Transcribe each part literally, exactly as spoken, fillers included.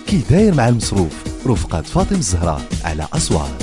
كي داير مع المصروف رفقة فاطمة الزهراء على أصوات.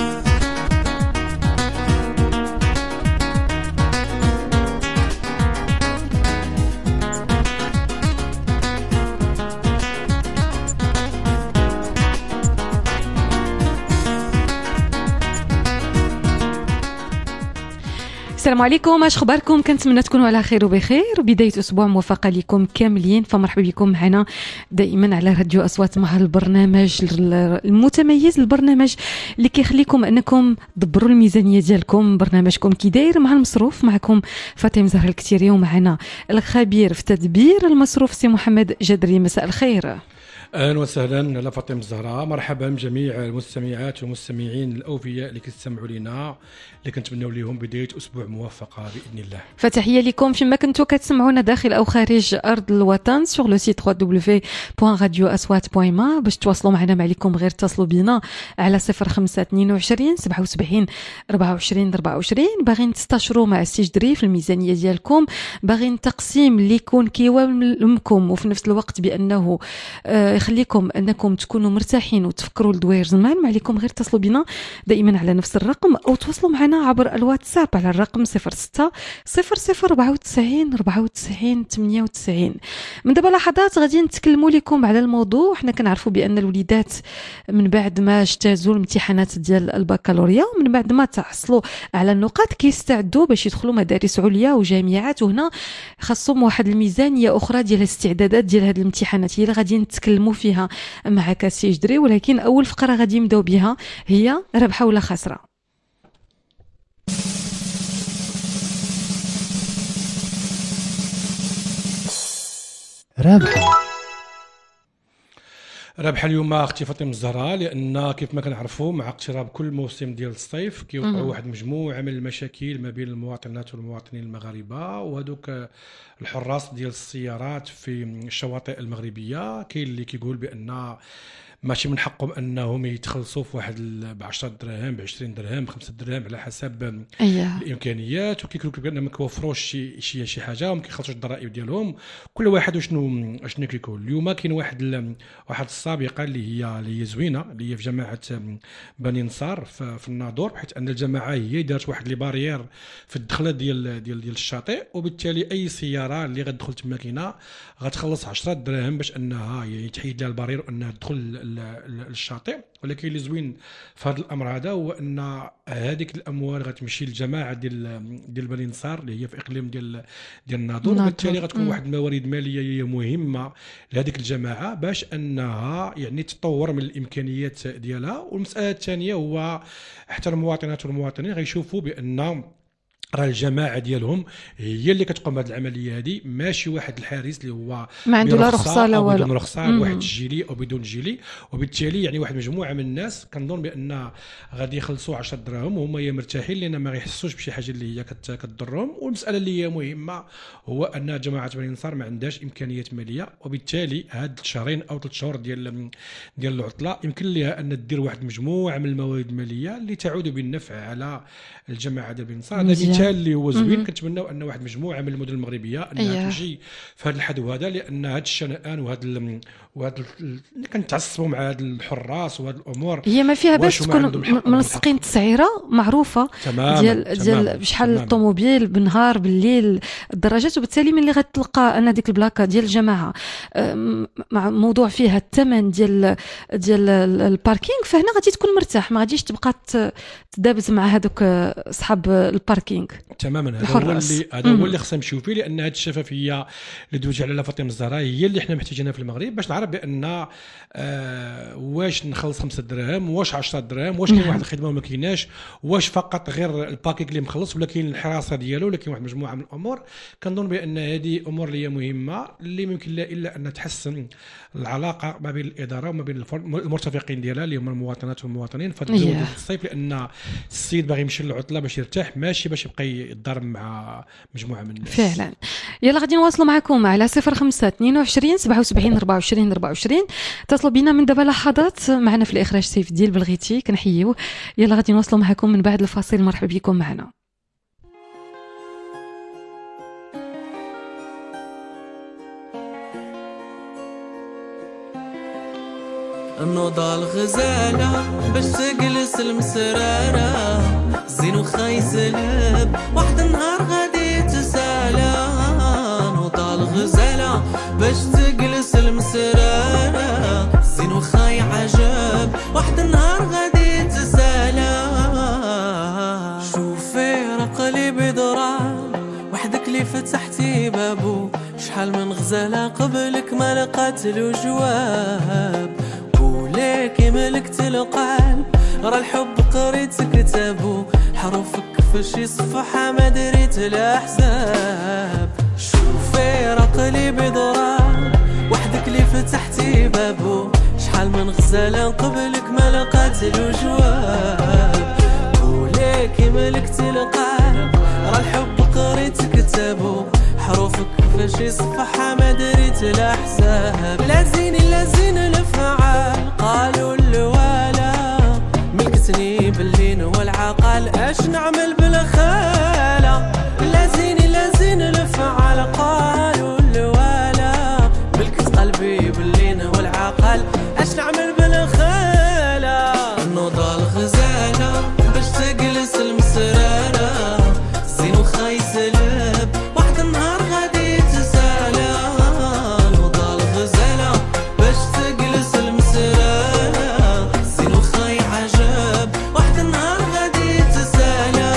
السلام عليكم، اش اخباركم؟ كنتمنى تكونوا على خير وبخير. بدايه اسبوع موفقه لكم كاملين، فمرحبا بكم معنا دائما على راديو اصوات مع البرنامج المتميز، البرنامج اللي كيخليكم انكم تدبروا الميزانيه ديالكم. برنامجكم كي داير مع المصروف، معكم فاطمه زهراء الكتيري، ومعنا الخبير في تدبير المصروف سي محمد جدري. مساء الخير. اهلا وسهلا على فاطمه الزهراء، مرحبا بجميع المستمعات والمستمعين الاوفياء اللي كيستمعوا لنا، اللي كنتمنوا لهم بدايه اسبوع موفقه باذن الله. فتحيه لكم فيما كنتوا كتسمعونا داخل او خارج ارض الوطن سور لو سيت دبليو دبليو دبليو بوين راديو اصوات بوين ما. باش تواصلوا معنا ما عليكم غير اتصلوا بنا على صفر خمسة اثنين وعشرين سبعة وسبعين أربعة وعشرين أربعة وعشرين. باغيين تستشروا مع السي جدري في الميزانيه ديالكم، باغيين تقسيم اللي يكون كيوالمكم وفي نفس الوقت بانه آه يخليكم انكم تكونوا مرتاحين وتفكروا لدوير زمان، ما عليكم غير اتصلوا بنا دائما على نفس الرقم، او تواصلوا معنا عبر الواتساب على الرقم صفر ستة صفر صفر أربعة وتسعين أربعة وتسعين ثمانية وتسعين. من دابا لحظات غادي نتكلموا لكم على الموضوع. حنا كنعرفوا بان الوليدات من بعد ما اجتازوا الامتحانات ديال البكالوريا ومن بعد ما تحصلوا على النقاط كيستعدوا باش يدخلوا مدارس عليا وجامعات، وهنا خاصهم واحد الميزانيه اخرى ديال الاستعدادات ديال هذه الامتحانات هي اللي غادي نتكلموا فيها مع كاسي جدري. ولكن اول فقره غادي نبداو بها هي ربحه ولا خسره. رابحة رابحه اليوم اختي فاطمه الزهراء، لان كيف ما كنعرفوا مع اقتراب كل موسم ديال الصيف كيوقعوا واحد مجموعه من المشاكل ما بين المواطنات والمواطنين المغاربه، وهذوك الحراس ديال السيارات في الشواطئ المغربيه كاين اللي كيقول بان ماشي من حقهم انهم يتخلصوا في واحد ب عشرة دراهم ب عشرين درهم ب خمسة دراهم على حسب أيه. الامكانيات، وكيقولوا بان ما كيوفروش شي شي شي حاجه وما كيخلصوش الضرائب ديالهم. كل واحد وشنو شنو كيقول. اليوم كاين واحد واحد السابقه اللي هي اللي هي زوينه، اللي هي في جماعه بني نصار في, في الناظور، بحيث ان الجماعه هي دارت واحد لي باريير في الدخله ديال ديال ديال الشاطئ، وبالتالي اي سياره اللي غتدخل تماكينه غتخلص عشرة دراهم باش انها يعني تحيد لها البارير وانها تدخل الشاطئ. ولكن اللي زوين في هذا الامر هذا هو ان هذيك الاموال غتمشي للجماعه ديال ديال بني نصار اللي هي في اقليم ديال ديال الناظور، وبالتالي غتكون واحد الموارد ماليه هي مهمه لهذيك الجماعه باش انها يعني تطور من الامكانيات ديالها. والمساله الثانيه هو حتى المواطنات والمواطنين غيشوفوا بان راه الجماعه ديالهم هي اللي كتقوم بهذه العمليه هذه، ماشي واحد الحارس اللي هو ما عنده لا رخصه لا والو، بدون رخصه، واحد جيلي او بدون جيلي. وبالتالي يعني واحد مجموعه من الناس كنظن بان غادي يخلصوا عشرة دراهم وهما مرتاحين لان ما غيحسوش بشي حاجه اللي هي كتضرهم. والمساله اللي هي مهمه هو ان جماعه بني نصار ما عندهاش امكانيات ماليه، وبالتالي هاد الشهرين او ثلاث شهور ديال ديال العطله يمكن لها ان دير واحد مجموعه من الموارد الماليه اللي تعود بالنفع على الجماعه ديال بني نصار. هذا مثال اللي هو زوين. كنتمناو ان واحد مجموعه من المدن المغربيه انها أيه. تمشي في هذا الحدو هذا، لان هذا الشنآن وهذا وهذا اللي كنتعصبوا مع هذا الحراس وهذه الامور هي ما فيها باش تكون ملصقين تسعيره معروفه تمام ديال ديال بشحال الطوموبيل بالنهار بالليل الدراجات، وبالتالي ملي غتلقى ان ديك البلاكه ديال الجماعه مع موضوع فيها الثمن ديال ديال الباركينغ، فهنا غادي تكون مرتاح، ما غاديش تبقى تدابز مع هذوك اصحاب الباركينغ. تماما هذا هو اللي هذا هو اللي خصنا نمشيو فيه، لان هذه الشفافيه اللي دوج على فاطمه الزهراء هي اللي حنا محتاجينها في المغرب باش نعرف بان آه واش نخلص خمسة دراهم، واش عشرة دراهم، واش كاين واحد الخدمه وما كايناش، واش فقط غير الباكيك اللي مخلص ولا كاين الحراسه ديالو ولا كاين واحد مجموعه من الامور. كنظن بان هذه امور اللي هي مهمه اللي ممكن لا الا ان تحسن العلاقه ما بين الاداره وما بين المرتفقين ديالها اللي هما المواطنات والمواطنين في الدول ديال الصيف، لان السيد باغي يمشي للعطله باش يرتاح، ماشي باش يبقى يتضارب مع مجموعه من الناس. فعلا. يلا غادي نواصلوا معكم على صفر خمسة اثنين وعشرين سبعة وسبعين أربعة وعشرين أربعة وعشرين. اتصلوا بينا من دابا لحظات. معنا في الاخراج سيف الدين بلغيتي كنحييوه. يلا غادي نواصلوا معكم من بعد الفاصل. مرحبا بكم معنا. النوضة الغزالة باش تجلس المسرارة زين وخايس الهب واحد النهار غادي تسالى نوضة الغزالة باش تجلس المسرارة زين وخاي عجب واحد النهار غادي تسالى شوفي رقلي بضرار وحدك اللي فتحتي بابو شحال من غزالة قبلك ما لقات له جواب وليك ملكت القلب راه الحب قريت كتابو حروفك في شي صفحة ما دريت الأحزاب شوفي رقلي بضرار وحدك اللي فتحتي بابو شحال من غزالة قبلك ما لقات له جواب وليك ملكت القلب راه الحب قريت كتابو حروفك في شي صفحة ما دريت الأحزاب لا زين لا زين الفعال قالوا الوالا ملكتني باللين والعقل اش نعمل بالخالة لا زين لا زين الفعال قالوا الوالا ملكت قلبي باللين والعقل اش نعمل بالخالة النوضة الغزالة باش تجلس المسرارة زين وخايس الهب واحد النهار غادي تسالى نوضة الغزالة باش تجلس المسرارة زين وخاي عجب واحد النهار غادي تسالى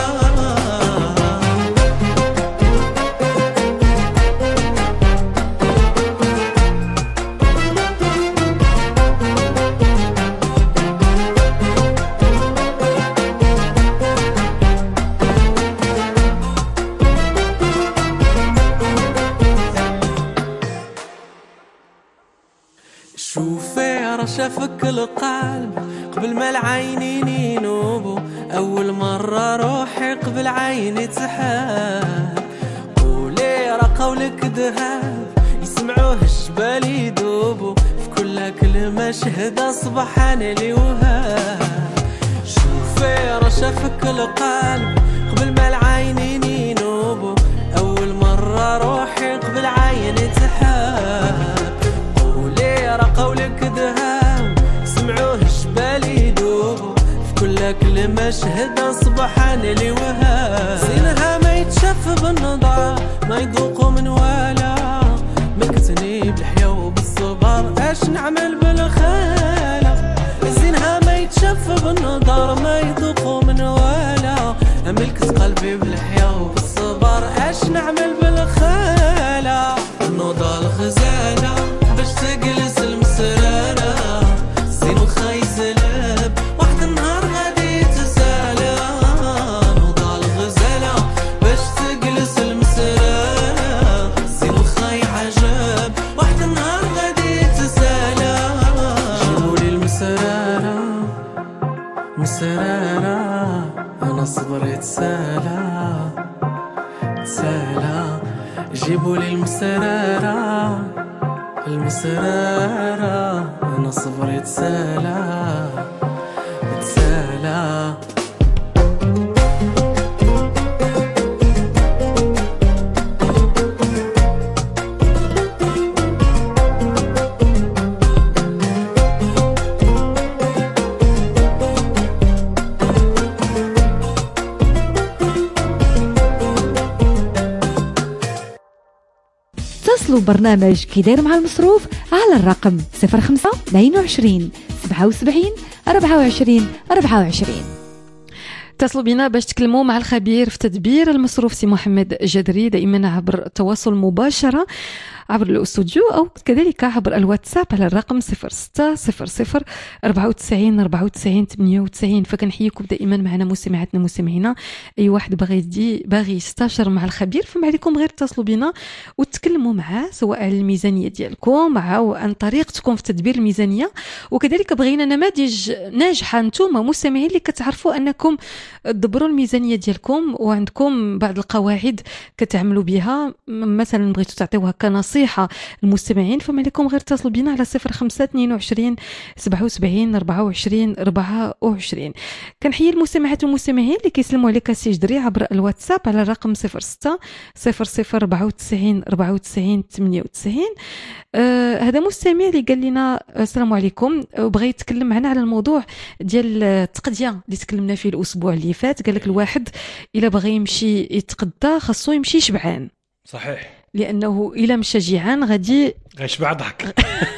شوفي رشفك القلب قبل ما العينين ينوبوا أول مرة روحي قبل عيني تحاب قولي راه قولك ذهب يسمعوه الجبال يدوبوا في كل كلمة شهدة سبحان لي وهاب شوفي رشفك القلب قبل ما العينين ينوبوا أول مرة روحي قبل عيني تحاب راه قولك ذهب سمعوه الجبال يدوبوا في كل كلمة شهدة سبحان لي وهاب زينها ما يتشاف بالنظر ما يذوق من ولا ملكتني بالحياة وبالصبر اش نعمل بالخالة زينها ما يتشاف بالنظر ما يذوق من ولا ملكت قلبي بالحياة وبالصبر اش نعمل بالخالة النوضة الغزالة باش تجلس المسرارة زين وخايس الهب واحد النهار غادي تسالى نوضة الغزالة باش تجلس المسرارة زين وخاي عجب واحد النهار غادي تسالى جيبولي المسرارة مسرارة أنا صبري تسالى تسالى جيبولي المسرارة المسرارة أنا صبري تسالى تسالى اتصلوا برنامج كيداير مع المصروف على الرقم صفر خمسة اثنين وعشرين سبعة وسبعين أربعة وعشرين أربعة وعشرين. اتصلوا بنا باش تكلموا مع الخبير في تدبير المصروف سي محمد جدري دائما عبر التواصل مباشرة عبر الاستوديو أو كذلك عبر الواتساب على الرقم صفر ستة صفر صفر أربعة وتسعين أربعة وتسعين ثمانية وتسعين. فكنحييكم دائما معنا مستمعاتنا مستمعينا. أي واحد باغي يدي باغي يستشر مع الخبير فما عليكم غير اتصلوا بنا وتكلموا معاه سواء على الميزانية ديالكم أو عن طريقتكم في تدبير الميزانية. وكذلك بغينا نماذج ناجحة نتوما مستمعين اللي كتعرفوا أنكم تدبروا الميزانية ديالكم وعندكم بعض القواعد كتعملوا بها، مثلا بغيتوا تعطيوها كنص نصيحة المستمعين، فما لكم غير اتصلوا بنا على صفر خمسة اثنين وعشرين سبعة وسبعين أربعة وعشرين أربعة وعشرين. كنحيي المستمعات والمستمعين اللي كيسلموا عليك سي جدري عبر الواتساب على الرقم صفر ستة صفر صفر أربعة وتسعين أربعة وتسعين ثمانية وتسعين. آه هذا مستمع اللي قال لنا السلام عليكم، وبغى يتكلم معنا على الموضوع ديال التقديه اللي تكلمنا فيه الاسبوع اللي فات. قال لك الواحد الا بغى يمشي يتقدى خاصو يمشي شبعان. صحيح، لانه الا مشى جيعان غادي غيشبع ضحك.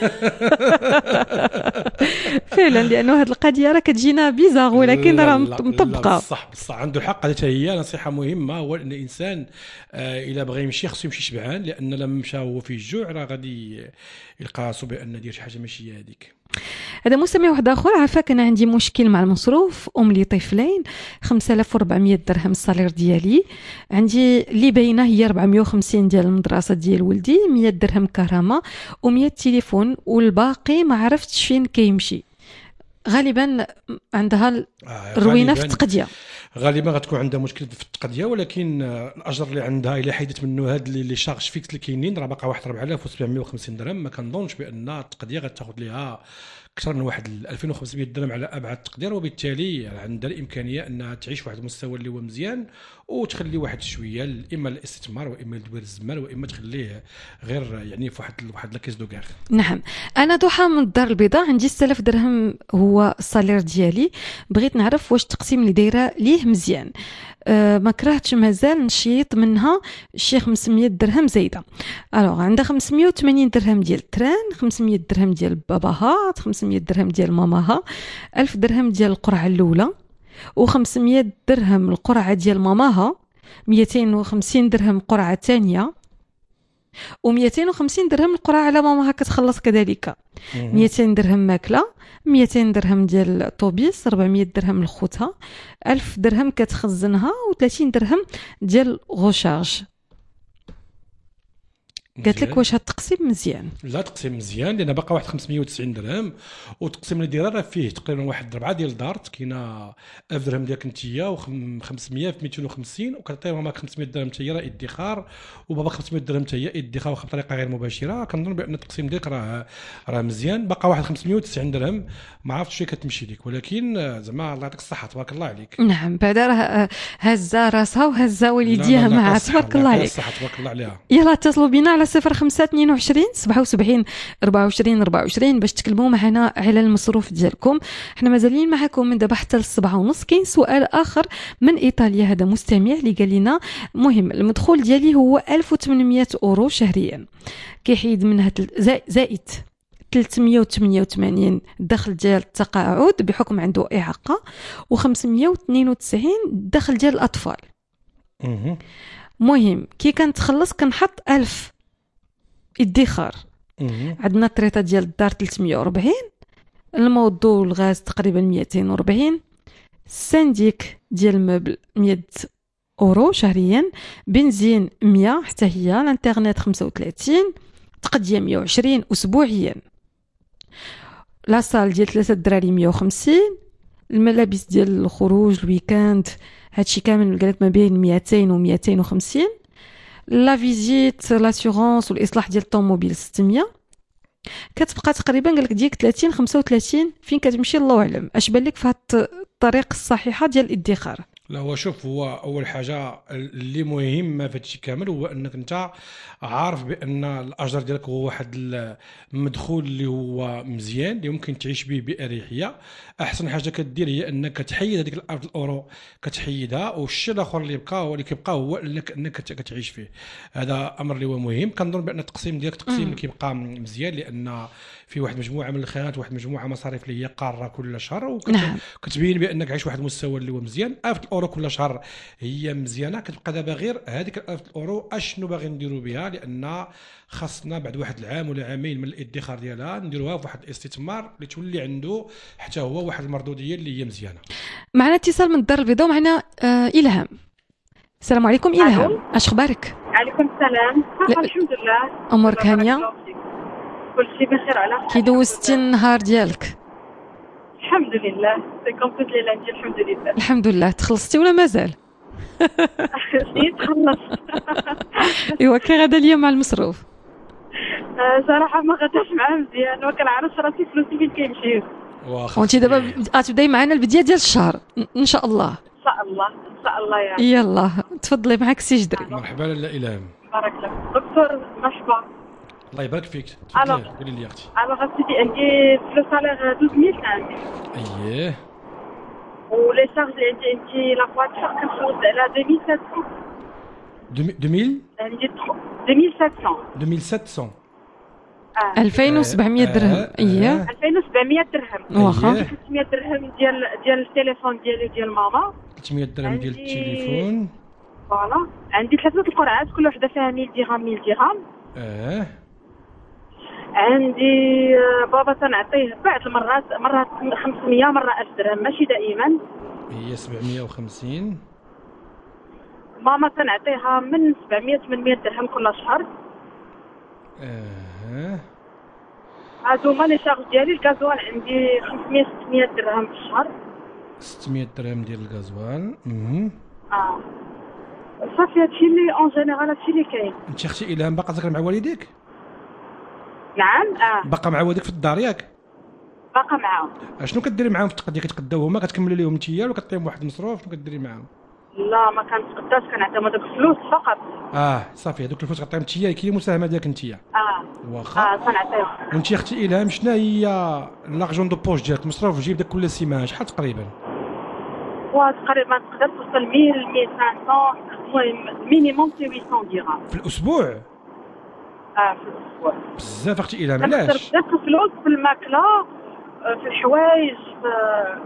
فعلا، لانه هذه القضيه راه كتجينا بيزار ولكن راه مطبقه. صح بصح عنده الحق. هذه هي نصيحه مهمه، هو ان الانسان آه الا بغى يمشي خصو يمشي شبعان، لان لما مشى هو فيه الجوع راه غادي يلقى راسو بان دير شي حاجه ماشي هي هذيك. هذا مستمع واحد اخر عافاك، انا عندي مشكل مع المصروف، ام لي طفلين، خمسة آلاف وأربعمية درهم الصالير ديالي، عندي اللي باينه هي أربعمية وخمسين ديال المدرسه ديال ولدي، مية درهم كرامه و100 تليفون، والباقي ما عرفتش فين كيمشي. غالبا عندها الروينه في التقديه، غالبا غتكون عندها مشكل في التقديه، ولكن الاجر اللي عندها الا حيدت منه هاد اللي شارج فيكس اللي كاينين راه باقا واحد أربعة آلاف وسبعمية وخمسين درهم. ما كنظنش بان التقديه غتاخذ ليها اكثر من واحد ألفين وخمسمية درهم على ابعد التقدير، وبالتالي عندها الامكانيه انها تعيش واحد المستوى اللي هو مزيان، وتخلي واحد شويه اما الاستثمار واما لدوير الزمال واما تخليه غير يعني في واحد واحد لاكيس دو كار. نعم، انا ضحى من الدار البيضاء، عندي ستة آلاف درهم هو الصالير ديالي، بغيت نعرف واش التقسيم اللي دايره ليه مزيان. أه ما كرهتش مازال نشيط منها شي خمسمية درهم زايده. الوغ عندها خمسمية وثمانين درهم ديال التران، خمسمية درهم ديال باباها، خمسمية درهم ديال ماماها، ألف درهم ديال القرعه الاولى، و500 درهم القرعه ديال ماماها، مئتين وخمسين درهم قرعه ثانيه، ومئتين وخمسين درهم القرعه على ماماها كتخلص كذلك، مئتين درهم ماكله، مئتين درهم ديال الطوبيس، أربعمية درهم لخوتها، ألف درهم كتخزنها، و30 درهم ديال غوشارج. قالت لك واش هاد التقسيم مزيان؟ لا، تقسيم مزيان، لان باقا واحد خمسمية وتسعين درهم، والتقسيم اللي دايره راه فيه تقريبا واحد ربعه ديال الدار، كاينه ألف درهم ديالك انتيا و500 في مئتين وخمسين، وكتعطي ماماك خمسمية درهم حتى هي راه ادخار، وباباك خمسمية درهم حتى هي ادخار، واخا بطريقه غير مباشره. كنظن بان التقسيم ديالك راه راه مزيان. باقا واحد خمسمية وتسعين درهم، ما عرفتش شي كتمشي لك، ولكن زعما الله يعطيك الصحه، تبارك الله عليك. نعم، بعدا راه هزه راسها وهزه والديها معها، تبارك الله عليك. الصحه تبارك الله عليها. يلا اتصلوا بنا على صفر خمسة اثنين وعشرين سبعة وسبعين أربعة وعشرين أربعة وعشرين باش تكلموا معنا على المصروف ديالكم. احنا مازالين معكم من دابا حتى للسبعة ونص. كاين سؤال اخر من ايطاليا، هذا مستمع اللي قال لنا مهم، المدخول ديالي هو ألف وثمانمية اورو شهريا، كيحيد منها زائد ثلاثمية وثمانية وثمانين الدخل ديال التقاعد بحكم عنده اعاقه، وخمسمية واثنين وتسعين الدخل ديال الاطفال. مهم كي كنتخلص كنحط ألف ادخار. عندنا الطريطه ديال الدار ثلاثمية وأربعين، الموضوع والغاز تقريبا مئتين وأربعين، السنديك ديال المبل مية اورو شهريا، بنزين مية حتى هي، الانترنت خمسة وثلاثين، تقديه مية وعشرين اسبوعيا، لاصال ديال ثلاثه دراري مية وخمسين، الملابس ديال الخروج الويكاند هادشي كامل قالت ما بين مئتين و مئتين وخمسين، لا فيزيت لاسيغونس والاصلاح ديال الطوموبيل ستمية، كتبقى تقريبا قالك ديك ثلاثين خمسة وثلاثين. فين كتمشي الله اعلم. اش بان لك في هاد الطريق الصحيحه ديال الادخار؟ لا، هو شوف، هو اول حاجه اللي مهمه في هادشي كامل هو انك انت عارف بان الاجر ديالك هو واحد المدخول اللي هو مزيان اللي ممكن تعيش به باريحيه. احسن حاجه كدير هي انك تحيد هذيك الألف الاورو، كتحيدها، والشيء الاخر اللي بقى هو اللي كيبقى هو انك انك كتعيش فيه. هذا امر اللي هو مهم. كنظن بان التقسيم ديالك تقسيم اللي كيبقى مزيان، لان في واحد مجموعه من الخيارات، واحد مجموعه مصاريف اللي هي قاره كل شهر، وكتبين بانك عايش واحد المستوى اللي هو مزيان. ألف اورو كل شهر هي مزيانه. كتبقى دابا غير هذيك ألف اورو اشنو باغي نديروا بها، لان خاصنا بعد واحد العام ولا عامين من الادخار ديالها نديروها في واحد الاستثمار اللي تولي عنده حتى هو واحد المردوديه اللي هي مزيانه. معنا اتصال من الدار البيضاء، معنا آه الهام. السلام عليكم الهام، اش اخبارك؟ عليكم السلام. الحمد لله. امورك هانيه؟ كلشي بخير على خير. كي دوزتي النهار ديالك؟ الحمد لله، سي كومبليت ليله ديال الحمد لله. الحمد لله. تخلصتي ولا مازال؟ نيت خلصت. ايوا كي غادا ليا مع المصروف؟ آه، صراحه ما غداش معاه مزيان، ما كنعرفش راسي فلوسي فين كيمشيو. واخا وانت دابا غتبداي معنا البدايه ديال الشهر ان شاء الله. ان شاء الله ان شاء الله يا رب. يلا تفضلي معك سي جدري. مرحبا لاله الهام. بارك الله دكتور. مرحبا. الله يبارك فيك. ألو. تفضلي قولي لي اختي. الوغ سيدي عندي لو سالير دوز ميل خمسة اييه ولي شارج اللي عندي عندي لا فواتور كنخلص على deux mille sept cents. deux mille عندي deux mille sept cents. deux mille sept cents. اه ألفين وسبعمية درهم. اييه ألفين وسبعمية درهم. واخا. أييه. ثلاثمية درهم ديال ديال التليفون ديالي وديال ماما. ثلاثمية درهم ديال عندي- التليفون. فوالا عندي ثلاثه القرعات كل وحده فيها مية درهم مية درهم. اه عندي آه، بابا تنعطيه بعض المرات مرات خمسمية مره ألف درهم ماشي دائما. هي سبعمية وخمسين. ماما تنعطيها من سبعمية ثمانمية درهم كل شهر. اه هادو هما لي شارج ديالي. الكازوال عندي خمسمية ستمية درهم في الشهر. ستمية درهم ديال الغازوال. اها اه صافي هادشي اللي اون جينيرال هادشي اللي كاين. انت اختي الهام باقا ساكنه مع والديك؟ نعم اه باقا مع والديك في الدار ياك؟ باقا معاهم. اشنو كديري معاهم في التقديه؟ كتقداو هما كتكملي لهم نتيا ولا كطيهم واحد المصروف؟ شنو كديري معاهم؟ لا ما كنتقداش كنعطيهم هذوك الفلوس فقط. اه صافي هذوك الفلوس كطيهم نتيا كاين المساهمه ديالك نتيا. اه واخا. اه كنعطيهم. وانت اختي الهام شنو هي لاغجون دو بوش ديالك المصروف جيب داك كل سيمانه شحال تقريبا؟ وتقريبا تقدر توصل مية مية خمسمية. المهم مينيموم سي ثمانمية درهم. في الاسبوع؟ اه في الاسبوع. بزاف اختي الهام كنقدر علاش؟ بزاف الفلوس في الماكله، آه، في الحوايج، في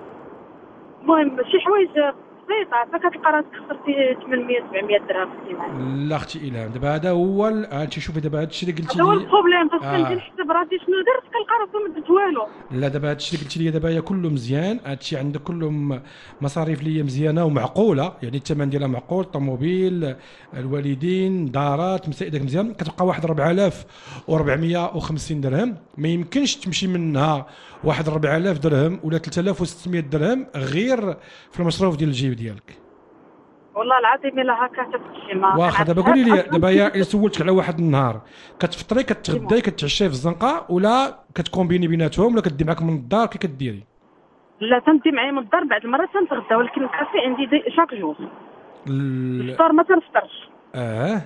المهم شي حوايج بسيطه فكتلقى راسك خسرتي ثمنمية سبعمية درهم في السيمانه. لا اختي الهام دابا هذا هو ال- انت شوفي دابا هذا الشيء اللي قلتي هذا هو لي. البروبليم فاش آه. كنجي نحسب راسي شنو درت كنلقى راسي ما درت والو. لا دابا هذا الشيء اللي قلتي لي دابا هي كله مزيان. هذا الشيء عندك كله م- مصاريف اللي هي مزيانه ومعقوله، يعني الثمن ديالها معقول، طوموبيل، الوالدين، دارات، مسائدك مزيان. كتبقى واحد أربعة آلاف وأربعمية وخمسين درهم. ما يمكنش تمشي منها واحد أربعة آلاف درهم ولا ثلاثة آلاف وستمية درهم غير في المصروف ديال الجيب ديالك. والله العظيم الا هكا تمشي ما واخا دابا قولي لي دابا يا الا سولتك على واحد النهار كتفطري كتغداي كتعشاي في الزنقه ولا كتكومبيني بيناتهم ولا كدي معاك من الدار كي كديري؟ لا تمدي معايا من الدار بعض المرات تنتغدى ولكن الكافي عندي دي شاك جور. ال- الفطار ما تنفطرش. اه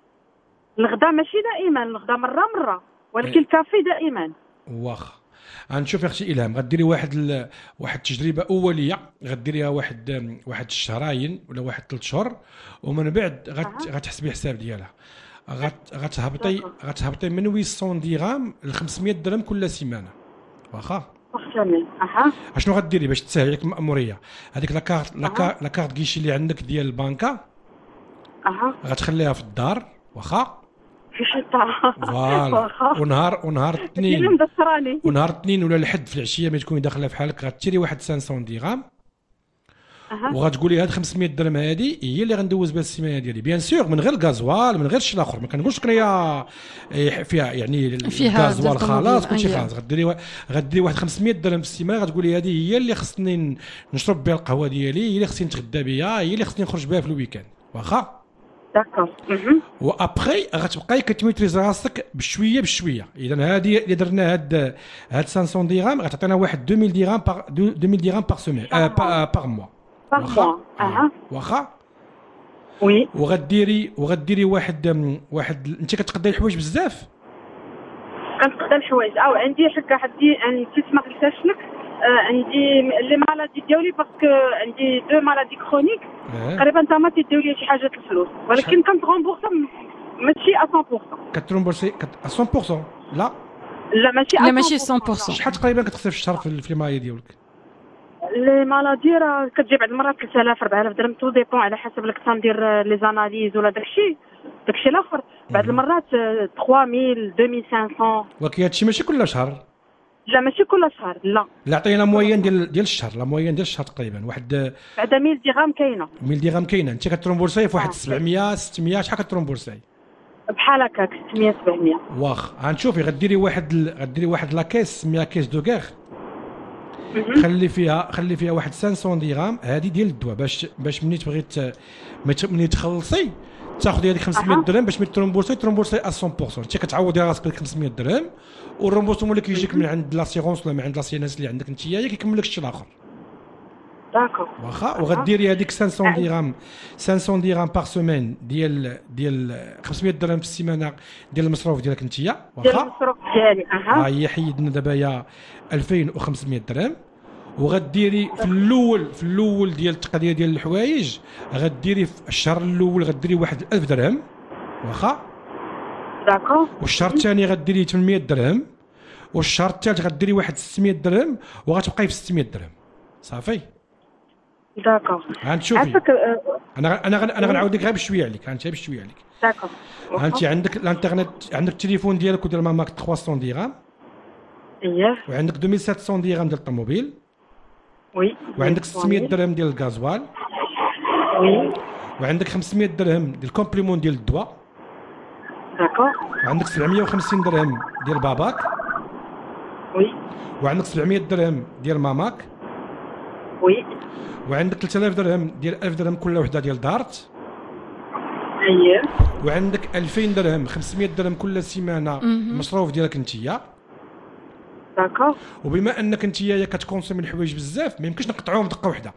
الغدا ماشي دائما، الغدا مره مره ولكن الكافي دائما. واخا. غنشوف يا اختي الهام غديري واحد ال... واحد التجربه اوليه غديريها واحد واحد الشهرين ولا واحد ثلاث شهور ومن بعد غت... غتحسبي حساب ديالها. غت... غتهبطي غتهبطي من ثمانمية درهم ل خمسمية درهم كل سيمانه. واخا واخا اها. اشنو غديري باش تسهل عليك المأموريه؟ هذيك لاكارت لاكارت لاكارت كيشي اللي عندك ديال البنكه اها غتخليها في الدار. واخا في شتا. فوالا. ونهار ونهار اللي الاثنين مدسراني. ونهار الاثنين ولا الحد في العشيه ما تكوني داخله في حالك غتشري واحد خمسمية درهم اها وغتقولي هاد خمسمية درهم هادي هي اللي غندوز بها السيمانه ديالي. بيان سور من غير الغازوال من غير الشيء الاخر. ما كنقولش لك انايا إيه فيها يعني فيها الغازوال ديال خلاص الطوموبيل، كلشي أييه. خلاص. غديري وا- غديري واحد خمسمية درهم في السيمانه غتقولي هذه هي اللي خصني ن- نشرب بها القهوه ديالي، هي اللي خصني نتغدى بها، هي اللي خصني نخرج بها في الويكاند. واخا. داكور. اها وابخي غتبقاي كتميتريزي راسك بشويه بشويه. اذا هذه اللي درنا هاد هاد خمسمية درهم غتعطينا واحد ألفين درهم باغ ألفين درهم باغ سومين آه باغ موا. باغ موا. اها واخا. وي. وغديري وغديري واحد أم، واحد انت كتقدري الحوايج بزاف. كنتقدر الحوايج او عندي حكا حدي نسيت ما قلتهاش لك. آه عندي لي مالادي ديالي باسكو عندي دو مالادي كرونيك اه تقريبا تا ما تيديو لي شي حاجه الفلوس ولكن كنتغومبورسا ماشي مية بالمية. كترومبورسي كت- مية بالمية لا. لا ماشي لا ماشي مية بالمية. مية بالمية. شحال تقريبا كتخسر في الشهر في في المايه ديالك؟ لي مالادي راه كتجي بعض المرات ثلاثة آلاف أربعة آلاف درهم تو ديبون على حسب لك تندير لي زاناليز ولا داكشي داكشي الاخر. بعض المرات ثلاثة مية ألفين وخمسمية. ولكن هادشي ماشي كل شهر. لا ماشي كل شهر لا. لا عطينا موين ديال ديال الشهر. لا موين ديال الشهر تقريبا واحد بعدا مية درهم كاينه مية درهم كاينه. انت كترومبورسي في واحد آه. سبعمية ستمية شحال كترومبورسي؟ بحال هكاك ستمية سبعمية. واخ غنشوفي غديري واحد ال- غديري واحد لاكيس سميها كيس دو كيغ. خلي فيها خلي فيها واحد خمسمية درهم هذه ديال الدواء باش باش ملي تبغي ملي تخلصي تاخذي هذيك خمسمية درهم باش ملي ترومبورسي ترومبورسي مية بالمية انت كتعوضي راسك بديك خمسمية درهم والرومبورسمون اللي كيجيك من عند لاسيغونس ولا من عند لاسيناس اللي عندك انت هي كيكمل لك الشيء الاخر. داكور واخا وغديري هذيك خمسمية درهم خمسمية درهم بار سيمين ديال ديال خمسمية درهم في السيمانه ديال المصروف ديالك انت ديال واخا المصروف ديالي. اها ها هي حيدنا دابا يا ألفين وخمسمية درهم وغديري في الاول في الاول ديال التقدير ديال الحوايج غديري في الشهر الاول غديري واحد ألف درهم واخا. داكور. والشهر الثاني غديري ثمانمية درهم والشهر الثالث غديري واحد ستمية درهم وغتبقاي في ستمية درهم صافي. داكور. غنشوفي عافاك. انا انا انا غنعاود لك غير بشويه عليك انت بشويه عليك. داكور. انت عندك الانترنت عندك التليفون ديالك وديال ماماك ثلاثمية درهم اييه. وعندك ألفين وسبعمية درهم ديال الطوموبيل وي. وعندك ستمية درهم ديال الغازوال وي. وعندك خمسمية درهم ديال الكومبليمون ديال الدواء داكور. وعندك سبعمية وخمسين درهم ديال باباك وي. وعندك سبعمية درهم ديال ماماك وي. وعندك ثلاثة آلاف درهم ديال ألف درهم كل وحده ديال دارت اييه. وعندك ألفين درهم خمسمية درهم كل سيمانه مصروف ديالك انتيا. داكور. وبما انك انتيا كتكونسومي الحوايج بزاف ما يمكنش نقطعوهم دقه واحده.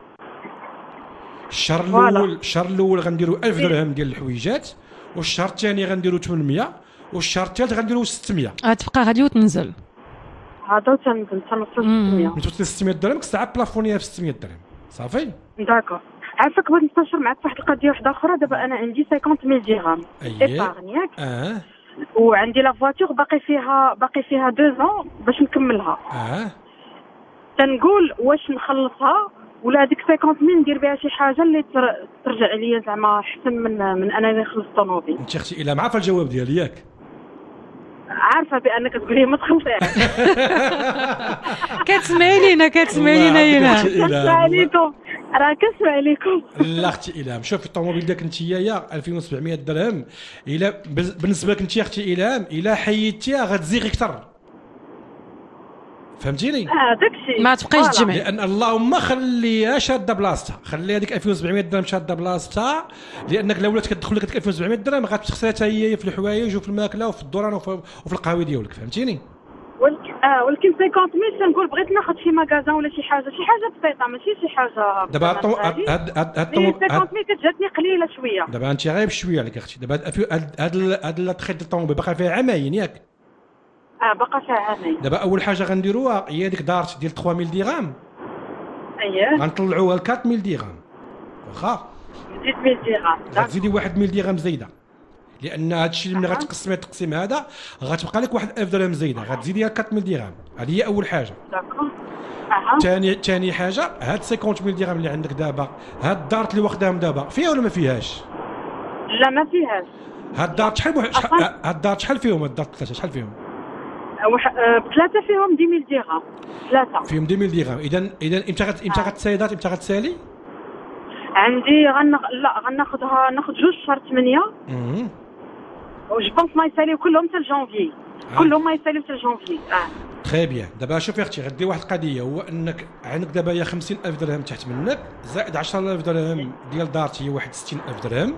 الشهر الاول الشهر الاول غنديروا ألف درهم ديال الحويجات والشهر الثاني غنديروا ثمانمية والشهر الثالث غنديروا ستمية. غتبقى غادي وتنزل هذا تنزل تنوصل ستمية. ملي توصل ستمية درهم كتعب بلافونيها في ستمية درهم صافي. داكور. عافاك بغيت نستشر معك واحد القضيه واحده اخرى. دابا انا عندي خمسين مية درهم ايبارن ياك اه وعندي لا فواتور باقي فيها باقي فيها دو زون باش نكملها. اه تنقول واش نخلصها ولا هذيك خمسين مية ندير بها شي حاجه اللي ترجع ليا زعما احسن من من انا اللي نخلص الطوموبيل. انت اختي الا عارفه الجواب ديالي ياك عارفه بانك تقولي ما تخلصيش. كتسمعي لينا كتسمعي لينا يلا كنسمع عليكم راه كنسمع عليكم. لا اختي الهام شوفي الطوموبيل ديالك انت يا ألفين وسبعمية درهم الا بالنسبه لك انت يا اختي الهام الا حيدتيها غتزيغ اكثر فهمتيني. اه داكشي ما تبقايش تجمعي لان اللهم خليها شاده بلاصتها خلي هذيك ألفين وسبعمية درهم شاده بلاصتها لانك لو ولات كتدخل لك ألفين وسبعمية درهم غتخسرها حتى هي في الحوايج وفي الماكله وفي الدوران وفي القهوه ديالك فهمتيني. ولكن اه ولكن خمسين مية تنقول بغيت ناخذ شي ماغازان ولا شي حاجه شي حاجه بسيطه ماشي شي حاجه. دابا هاد هاد هاد خمسين مية كتجاتني قليله شويه. دابا انت غير بشويه عليك اختي. دابا هاد هاد هاد التخيط الطوموبيل باقي فيها عامين ياك. اه باقا فيها عامين. دابا اول حاجه غنديروها هي ديك دارت ديال ثلاثمية درهم. اييه. غنطلعوها ل أربعمية درهم واخا. زيد مية درهم. غتزيدي واحد مية درهم زايده لان هذا الشيء اللي ملي غتقسمي التقسيم هذا غتبقى لك واحد ألف درهم زايده غتزيديها أربعمية درهم. هذه هي اول حاجه. داكور. اها. ثاني ثاني حاجه هاد خمسين مية درهم اللي عندك دابا هاد الدارت اللي واخداهم دابا فيها ولا ما فيهاش؟ لا ما فيهاش. هاد الدارت شحال هاد الدارت شحال فيهم هاد الدارت ثلاثه شحال فيهم؟ ثلاثه فيهم عشرة مية درهم. ثلاثه فيهم عشرة مية درهم. اذا اذا امتى غت امتى غتسايدات امتى غتسالي؟ عندي غنخ... لا غناخذها ناخذ جوج شهر ثمانية. اها وجو بونس ما يساليو كلهم حتى لجانفي. كلهم ما يساليو حتى لجانفي. اه تري بيان. دابا شوفي اختي غدير واحد القضيه هو انك عندك دابا هي خمسين ألف درهم تحت منك زائد عشرة آلاف درهم ديال دارتي هي واحد ستين ألف درهم.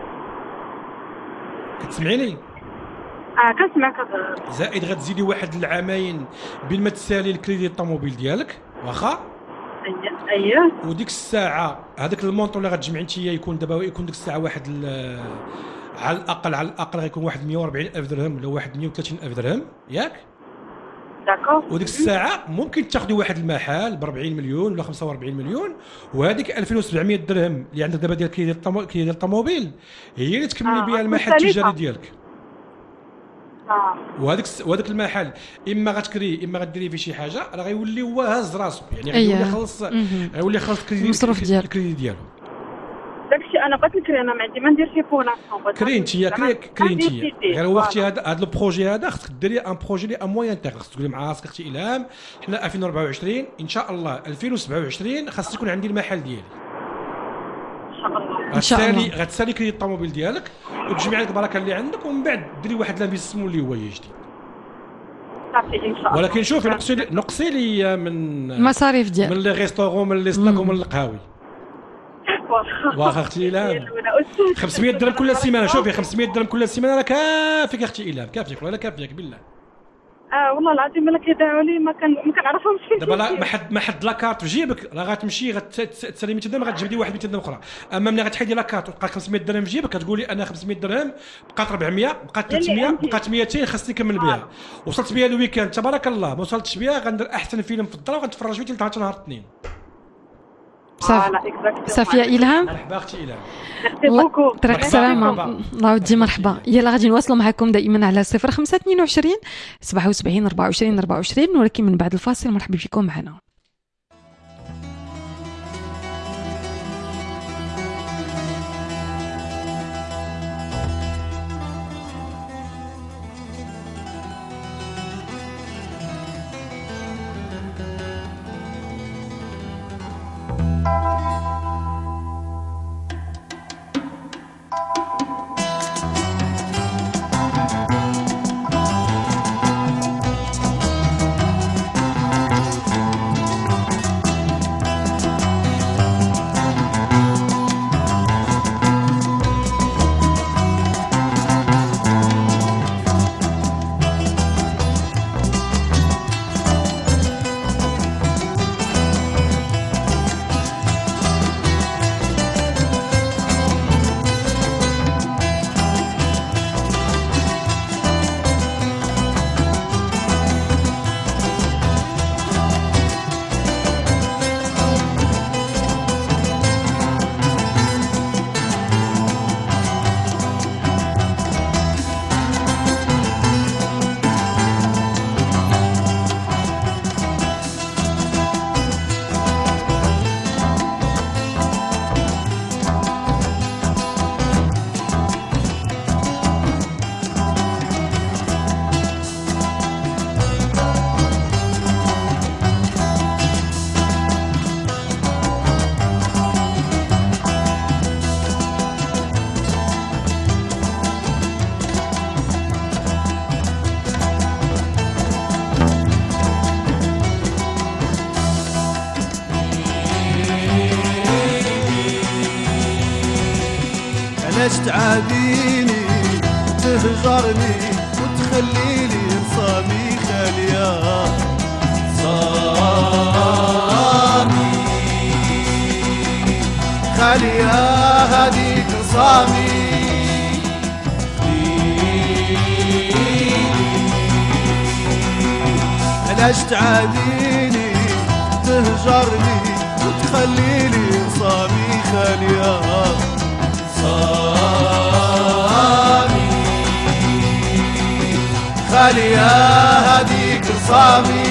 كتسمعيني؟ اه كنسمعك. زائد غتزيدي واحد العامين بين ما تسالي الكريدي الطوموبيل ديالك واخا. اييه. وديك الساعه هذاك المونطون اللي غتجمعي انت يكون دابا يكون ديك الساعه واحد على الاقل على الاقل غيكون واحد مية وأربعين ألف درهم ولا واحد مية وثلاثين ألف درهم ياك. داكور. وديك الساعه ممكن تاخذي واحد المحل ب أربعين مليون ولا خمسة وأربعين مليون وهذيك ألفين وسبعمية درهم اللي عندك دابا ديال كريدي ديال الطوموبيل هي اللي تكملي آه. بها المحل التجاري ديالك. اه وهذاك وهذاك المحل اما غتكري اما غديري فيه شي حاجه راه غيولي هو هاز راسو يعني غيولي يخلص غيولي يخلص الكريدي ديالو. داكشي انا بغيت نكري انا ما عندي ما ندير شي بوناسيون. كري انت كري كري انت غير هو اختي هذا هذا البروجي هذا خصك ديري ان بروجي لي ا موين تيغ خصك تقولي مع راسك اختي الهام حنا ألفين وأربعة وعشرين ان شاء الله ألفين وسبعة وعشرين خاص يكون عندي المحل ديالي ان شاء الله. غتسالي غتسالي كري الطوموبيل ديالك وتجمعي لك البركه اللي عندك ومن بعد ديري واحد لانفيستمون اللي هو جديد. صافي ان شاء الله. ولكن شوفي نقصي نقصي لي من المصاريف ديالك من لي ريستورون من لي سلاك ومن القهاوي. واخا اختي إلهام خمسمية درهم كل سيمانه. شوفي خمسمية درهم كل سيمانه راه كافيك اختي إلهام، كافيك والله كافيك بالله. اه والله العظيم الا كيدعوا لي ما كان ما كنعرفهمش فين. دابا لا ما حد ما حد لاكارت في جيبك راه غتمشي غتسالي مية درهم غتجبد لي واحد مية درهم اخرى. اما ملي غتحيدي لاكارت وتبقى خمسمية درهم في جيبك كتقولي انا خمسمية درهم بقات أربعمية بقات ثلاثمية بقات ميتين خاصني نكمل بها. وصلت بها الويكاند تبارك الله ما وصلتش بها غندير احسن فيلم في الدار وغنتفرج فيه ثلاث نهار الاثنين. صافي صافي يا إلهام. مرحبا اختي إلهام. بوكو طريق السلامة. الله يودي مرحبا. يلا غادي نواصلوا معكم دائما على صفر خمسة اثنين وعشرين سبعة وسبعين أربعة وعشرين أربعة وعشرين، ولكن من بعد الفاصل مرحبا بكم معنا. علاش تعاديني تهجرني وتخليلي نصامي خالية صامي خالية هذيك صامي علاش تعاديني تهجرني وتخليلي نصامي خالية صامي خالية هذيك صامي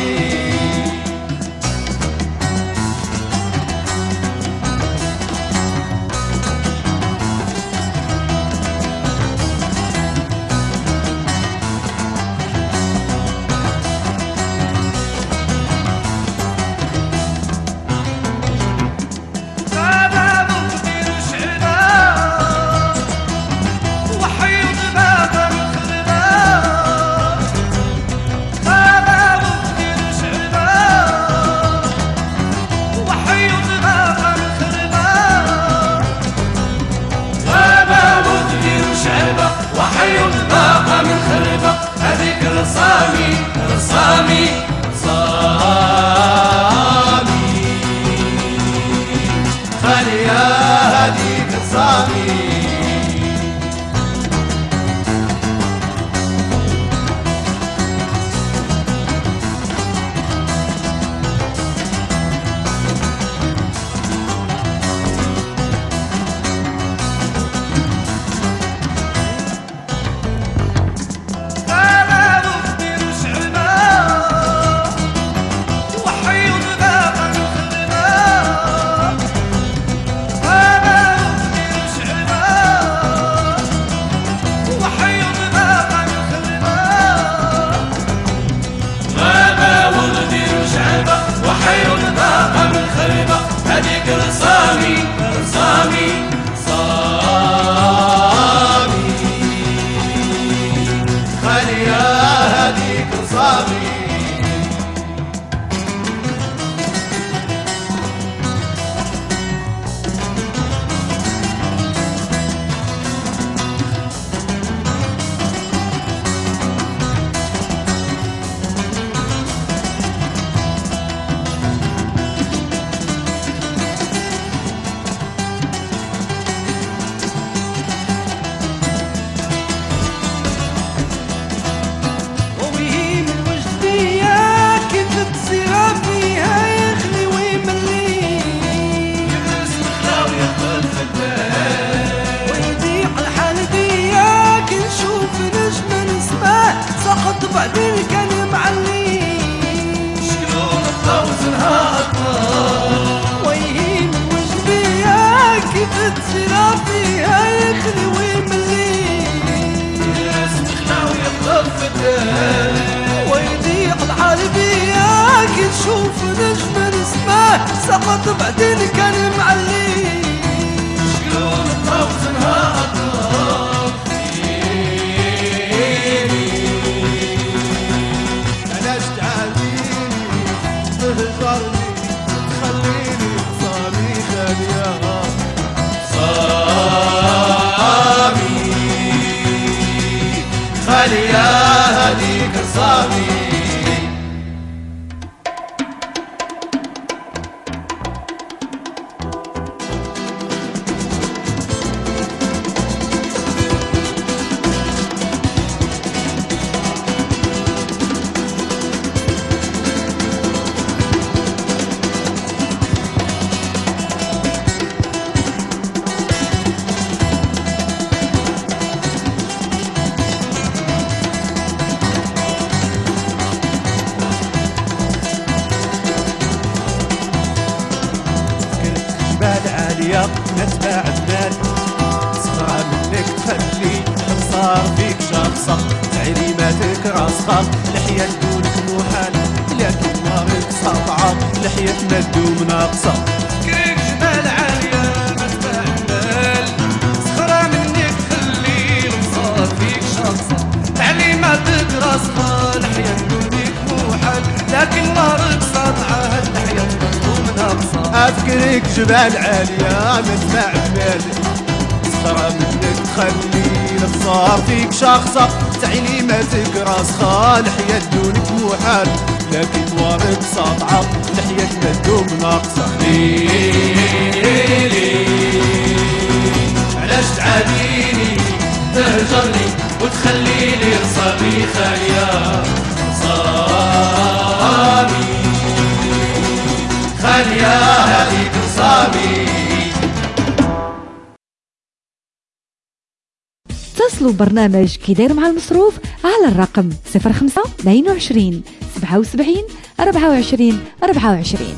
رصامي رصامي صامي خالية هذيك صامي هذيك رصامي رصامي صامي خالية هذيك رصامي شعر بيا كي تشوف نجم السماء سقط بعدين كان معلي شلون طوزنها أطراف علاش تعاديني تهجرني تخليني صامي خالية صامي خالية هذيك صامي نتبع المال صغار منك تخلي صار فيك شخصة تعليماتك راسخة لحية دونك محال لكن نارك ساطعة لحية مدوم ناقصة كريك جبال عالية نتبع المال صغار منك تخلي صار فيك شخصة تعليماتك راسخة لحية دونك محال لكن نارك ساطعة لحية مدوم ناقصة أفكرك جبال عالية مدفع بمالي صخرة منك تخلي صار فيك شخصة تعليماتك راسخة لحية دونك محال لكن طوارك ساطعة لحية مدوم ناقصة علاش تعاديني تهجرني وتخليني رصابي خالية صامي خالية هذيك صامي. اتصلوا برنامج كي داير مع المصروف على الرقم صفر خمسة اثنين وعشرين سبعة وسبعين أربعة وعشرين أربعة وعشرين.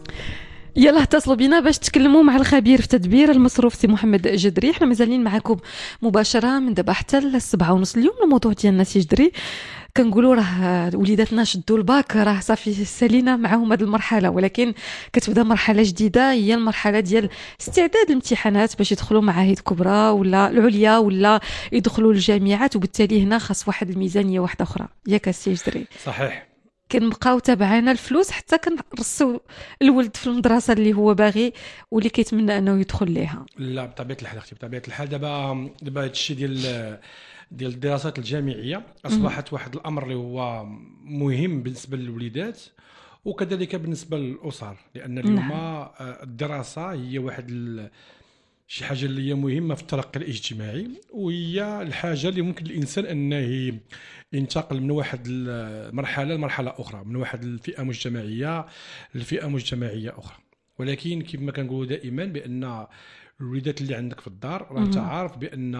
يلا اتصلوا بنا باش تكلموا مع الخبير في تدبير المصروف سي محمد جدري. احنا مازالين معكم مباشره من دابا حتى السبعة ونص. اليوم الموضوع ديالنا سي جدري كنقولوا راه وليداتنا شدوا الباك راه صافي سالينا معاهم هذه المرحله، ولكن كتبدا مرحله جديده هي المرحله ديال استعداد الامتحانات باش يدخلوا معاهد كبرى ولا العليا ولا يدخلوا الجامعات، وبالتالي هنا خاص واحد الميزانيه واحده اخرى. ياك السي جدري؟ صحيح. كنبقاو تابعنا الفلوس حتى كنرسو الولد في المدرسه اللي هو باغي واللي كيتمنى انه يدخل ليها. لا بطبيعه الحال اختي، بطبيعه الحال دابا دابا هذا الشيء ديال ديال الدراسات الجامعيه اصبحت واحد الامر اللي هو مهم بالنسبه للوليدات وكذلك بالنسبه للاسر، لان اليوم نعم. الدراسه هي واحد ال... شي حاجه اللي هي مهمه في الترقي الاجتماعي، وهي الحاجه اللي ممكن الانسان انه ينتقل من واحد المرحله لمرحله اخرى، من واحد الفئه مجتمعيه لفئه مجتمعيه اخرى. ولكن كيف ما كنقولوا دائما بان الوليدات اللي عندك في الدار راه انت عارف بان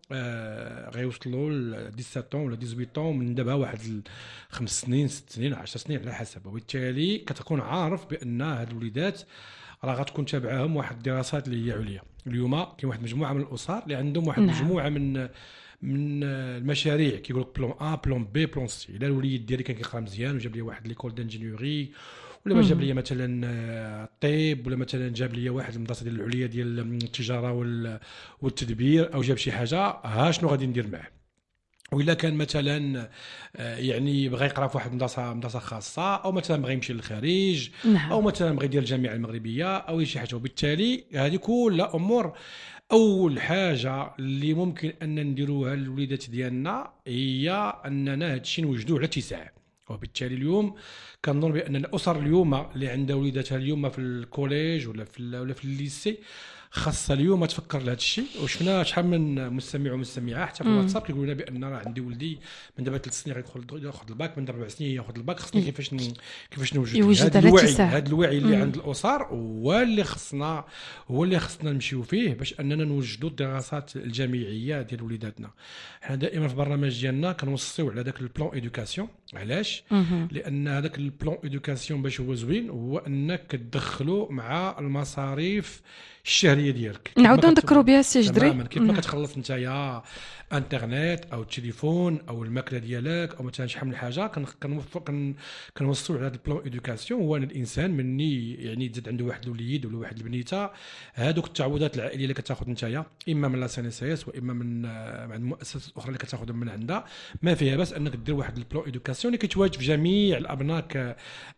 آه غيوصلوا ل سبعة عشر ولا ثمانية عشر من دابا واحد خمس سنين ست سنين عشر سنين على حسب، وبالتالي كتكون عارف بان هاد الوليدات راه غتكون تابعاهم واحد الدراسات اللي هي عليا. اليوم كاين واحد مجموعه من الاسر اللي عندهم واحد نعم. مجموعه من من المشاريع كيقول لك بلون ا بلون بي بلون سي. الا الوليد ديالي كان كيقرا مزيان وجاب لي واحد ليكول دانجينيوري، ولا ما جاب لي مثلا الطب، ولا مثلا جاب لي واحد المدرسه ديال العليا ديال التجاره والتدبير، او جاب شي حاجه، ها شنو غادي ندير معاه؟ وإلا كان مثلا يعني بغى يقرا في واحد المدرسه مدرسه خاصه، او مثلا بغى يمشي للخارج نعم. او مثلا بغى يدير الجامعه المغربيه او شي حاجه. وبالتالي هذه كلها امور اول حاجه اللي ممكن ان نديروها للوليدات ديالنا هي اننا هادشي نوجدوه على اتساع. وبالتالي اليوم كنظن بان الاسر اليوم اللي عندها وليداتها اليوم في الكوليج ولا في ولا في الليسي خاصه اليوم تفكر لهذا الشيء. وشفنا شحال من مستمع ومستمعه حتى في الواتساب كيقولوا لنا بان راه عندي ولدي من دابا ثلاث سنين غيدخل ياخذ الباك، من اربع سنين ياخذ الباك، خصني كيفاش ن... كيفاش نوجد هذا الوعي. هذا الوعي اللي مم. عند الاسر هو اللي خصنا هو اللي خصنا نمشيو فيه باش اننا نوجدوا الدراسات الجامعيه ديال وليداتنا. حنا دائما في البرنامج ديالنا كنوصيو على داك البلان ايدوكاسيون علاش؟ لان هذاك البلان ايدوكاسيون باش هو زوين هو انك كتدخلوا مع المصاريف الشهريه ديالك. نعاودوا نذكروا بها السي جدري كيف ما كتخلص نتايا انترنت او التليفون او الماكله ديالك او مثلا شحال من حاجه كنوفق كنوصلوا على هذا البلان ايدوكاسيون. هو ان الانسان مني يعني تزاد عنده واحد الوليد ولا واحد البنيته هذوك التعويضات العائليه اللي كتاخذ نتايا اما من لا سي ان اس اس واما من مع المؤسسات الاخرى اللي كتاخذهم من عندها ما فيها بس انك دير واحد البلان ايدوكاسيون اللي كيتواجد في جميع الابناء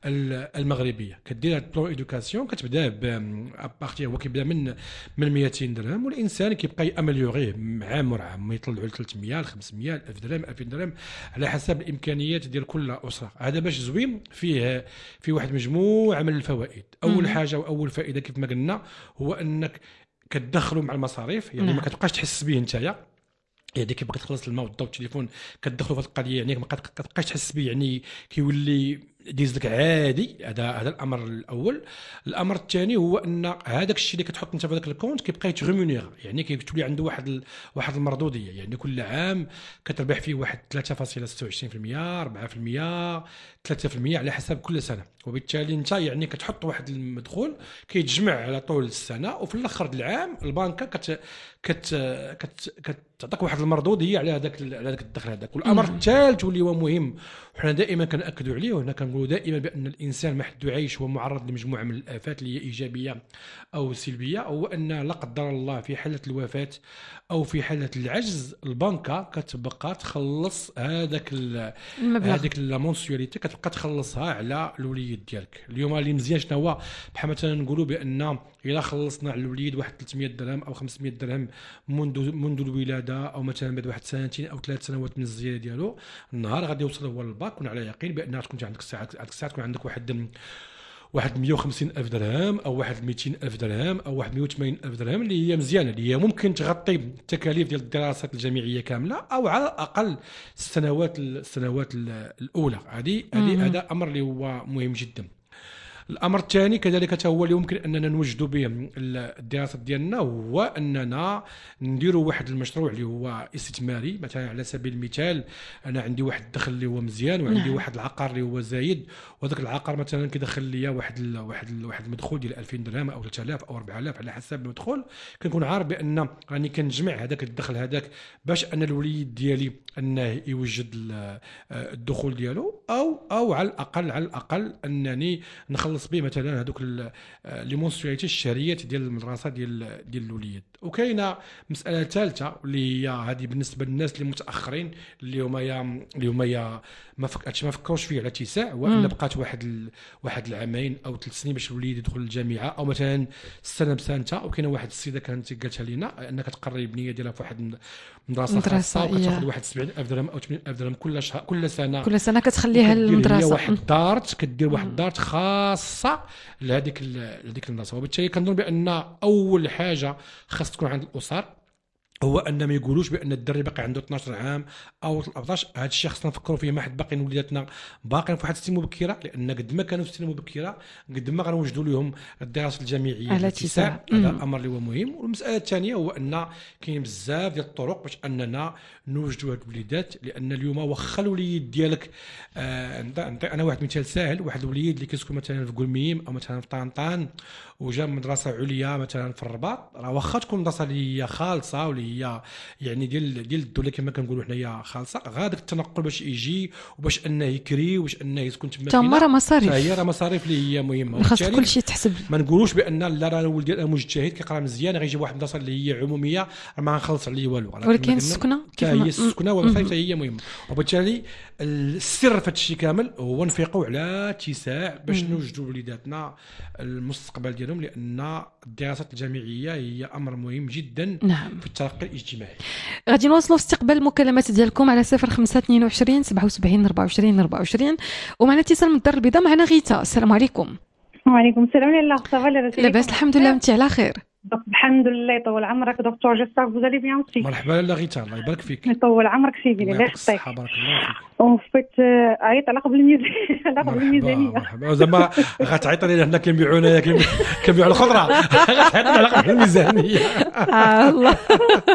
المغربيه. كدير هذا البلان ايدوكاسيون كتبدا بارتي هو كيبدا من من مئتين درهم والانسان كيبقى يامليوريه عام ورا عام يطلعوا ل ثلاثمية خمسمية ألف درهم ألفين درهم على حسب الامكانيات ديال كل اسره. هذا باش زوين فيه في واحد مجموعه من الفوائد. اول حاجه واول فائده كيف ما قلنا هو انك كتدخلوا مع المصاريف يعني ما كتبقاش تحس به نتايا يعني كي بغيت تخلص الماء والضوء والتليفون كتدخلوا في القضيه يعني ما كتبقاش تحس به يعني كيولي ديز لك عادي. هذا هذا الامر الاول. الامر الثاني هو ان هذاك الشيء اللي كتحط انت في هذاك الكونت كيبقى يتغيمونيغ يعني كيتولي عنده واحد ال... واحد المردوديه يعني كل عام كتربح فيه واحد ثلاثة فاصلة ستة وعشرين بالمئة أربعة بالمئة ثلاثة بالمئة على حسب كل سنه. وبالتالي انت يعني كتحط واحد المدخول كيتجمع على طول السنه وفي الاخر العام البنكه كت كت كت كتعطيك واحد المردوديه على هذاك على هذاك الدخل هذاك. والامر الثالث واللي هو مهم وحنا دائما كنأكدوا عليه وهنا كنقولوا دائما بان الانسان ما حد عايش هو معرض لمجموعه من الافات اللي هي ايجابيه او سلبيه. او ان لا قدر الله في حاله الوفاه او في حاله العجز البنكه كتبقى تخلص هذاك هذيك لا مونسياليتي كتبقى تخلصها على الوليد ديالك. اليوم اللي مزيان شنو هو بحال مثلا نقولوا بان الا خلصنا على الوليد واحد ثلاثمية درهم او خمسمية درهم منذ منذ الولاده او مثلا بعد واحد سنتين او ثلاث سنوات من الزياده ديالو النهار غادي يوصل هو للباك كون على يقين بان تكون عندك الساعه هذيك الساعه تكون عندك واحد واحد مئة وخمسين ألف درهم او واحد مئتين ألف درهم او واحد مئة وثمانين ألف درهم اللي هي مزيانه اللي هي ممكن تغطي التكاليف ديال الدراسات الجامعيه كامله او على الاقل السنوات السنوات الاولى. هذه هذه هذا امر اللي هو مهم جدا. الامر الثاني كذلك هو اللي يمكن اننا نوجدوا به الدراسات ديالنا هو اننا نديروا واحد المشروع اللي هو استثماري. مثلا على سبيل المثال انا عندي واحد الدخل اللي هو مزيان وعندي نعم. واحد العقار اللي هو زايد وهذاك العقار مثلا كيدخل لي واحد ال واحد ال واحد المدخول ديال ألفين درهم او ثلاثة آلاف او أربعة آلاف على حسب المدخول. كنكون عارف بان راني كنجمع هذاك الدخل هذاك باش ان الوليد ديالي انه يوجد الدخول ديالو او او على الاقل على الاقل انني نخلص به مثلا هذوك لي مونسياليتي الشهريات ديال المدرسه ديال ديال الوليد. وكاينه مساله ثالثه اللي هي هذه بالنسبه للناس اللي متاخرين اللي هما يا اللي هما يا ما فكرتش ما فكروش فيه على اتساع وان بقات واحد ال... واحد العامين او ثلاث سنين باش الوليد يدخل الجامعه او مثلا السنه بسنه. وكاينه واحد السيده كانت قالتها لنا انك تقري البنيه ديالها في واحد مدرسه خاصه وكتاخذ واحد سبعين ألف درهم او ثمانين ألف درهم كل شهر كل سنه كل سنه كتخليها للمدرسه. هي واحد دارت كدير واحد دارت خاصه لهذيك لهذيك المدرسه. وبالتالي كنظن بان اول حاجه خاص تكون عند الاسر هو ان ما يقولوش بان الدري باقي عنده اثناش عام او أربعطاش. هذا الشيء خصنا نفكروا فيه. ما حد باقيين وليداتنا باقيين في واحد السن مبكره لان قد ما كانوا في السن مبكره قد ما غنوجدوا لهم الدراسه الجامعيه على اتساع. هذا الامر اللي هو مهم. والمساله الثانيه هو ان كاين بزاف ديال الطرق باش اننا نوجدوا هاد الوليدات. لان اليوم واخا الوليد ديالك آه انا واحد مثال ساهل واحد الوليد اللي كيسكن مثلا في قلميم او مثلا في طنطان وجا مدرسه عليا مثلا في الرباط راه واخا تكون مدرسه اللي هي خالصه واللي هي يعني ديال ديال الدوله كما كنقولوا حنايا خالصه غادك التنقل باش يجي وباش انه يكري وباش انه يسكن تما تما راه مصاريف هي راه مصاريف اللي هي مهمه. خاص كل شيء تحسب. ما نقولوش بان لا راه ولدي مجتهد كيقرا مزيان غيجي واحد المدرسه اللي هي عموميه ما غنخلص عليه والو. ولكن السكنه هي السكنه والمصاريف هي مهمه. وبالتالي السر في هذا الشيء كامل هو نفيقوا على اتساع باش نوجدوا وليداتنا المستقبل ديالهم. لان الدراسات الجامعيه هي امر مهم جدا نعم. في الترقي الاجتماعي. غادي نواصلوا في استقبال المكالمات ديالكم على صفر خمسة اثنين وعشرين سبعة وسبعين أربعة وعشرين أربعة وعشرين. ومعنا اتصال من الدار البيضاء معنا غيتا. السلام عليكم. وعليكم السلام. لا صافا لاباس لاباس الحمد لله. انت على خير؟ الحمد لله. يطول عمرك دكتور. جيسبر vous allez bien aussi. مرحبا لا غيتا الله يبارك فيك. يطول عمرك سيدي الله يخطيك. بارك الله فيك. وفيت عيط على قبل الميزانيه على قبل الميزانيه. مرحبا زعما غتعيط لنا هنا كنبيعونا كنبيعوا الخضره غتعيط على قبل الميزانيه. اه الله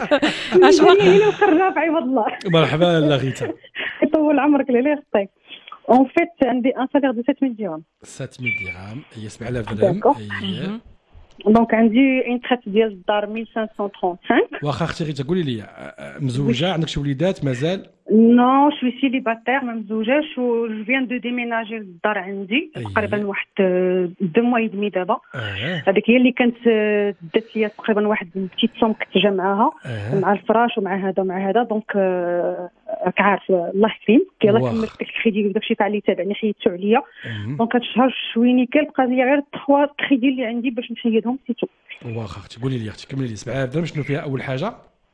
اش هنا وخرنا في عوض الله. مرحبا لا غيتا. يطول عمرك الله يخطيك. En fait, عندي un salaire de sept mille dirhams. سبعة آلاف درهم هي سبعة آلاف درهم D'accord. اي. دونك عندي une traite ديال الدار mille cinq cent trente-cinq. واخا اختي غير تقولي لي آه، مزوجه عندك شي وليدات مازال؟ Non, je suis célibataire, ما مزوجاش و je viens de déménager للدار عندي أيه. تقريبا واحد deux mois et demi دابا. اه هذيك هي اللي كانت آه، دات ليا تقريبا واحد بتيت صوم كنت جامعاها اه مع الفراش ومع هذا ومع هذا. دونك آه، راك عارف الله يكرمك يلاه واخ. كملت داك الكريدي وداك الشيء تاع اللي تابعني حيدتو عليا. مهم. دونك هاد الشهر شويني كان بقى لي غير ثلاثة كريدي اللي عندي باش نحيدهم سيتو. واخا اختي قولي لي اختي كملي لي سبعة آلاف درهم شنو فيها اول حاجه؟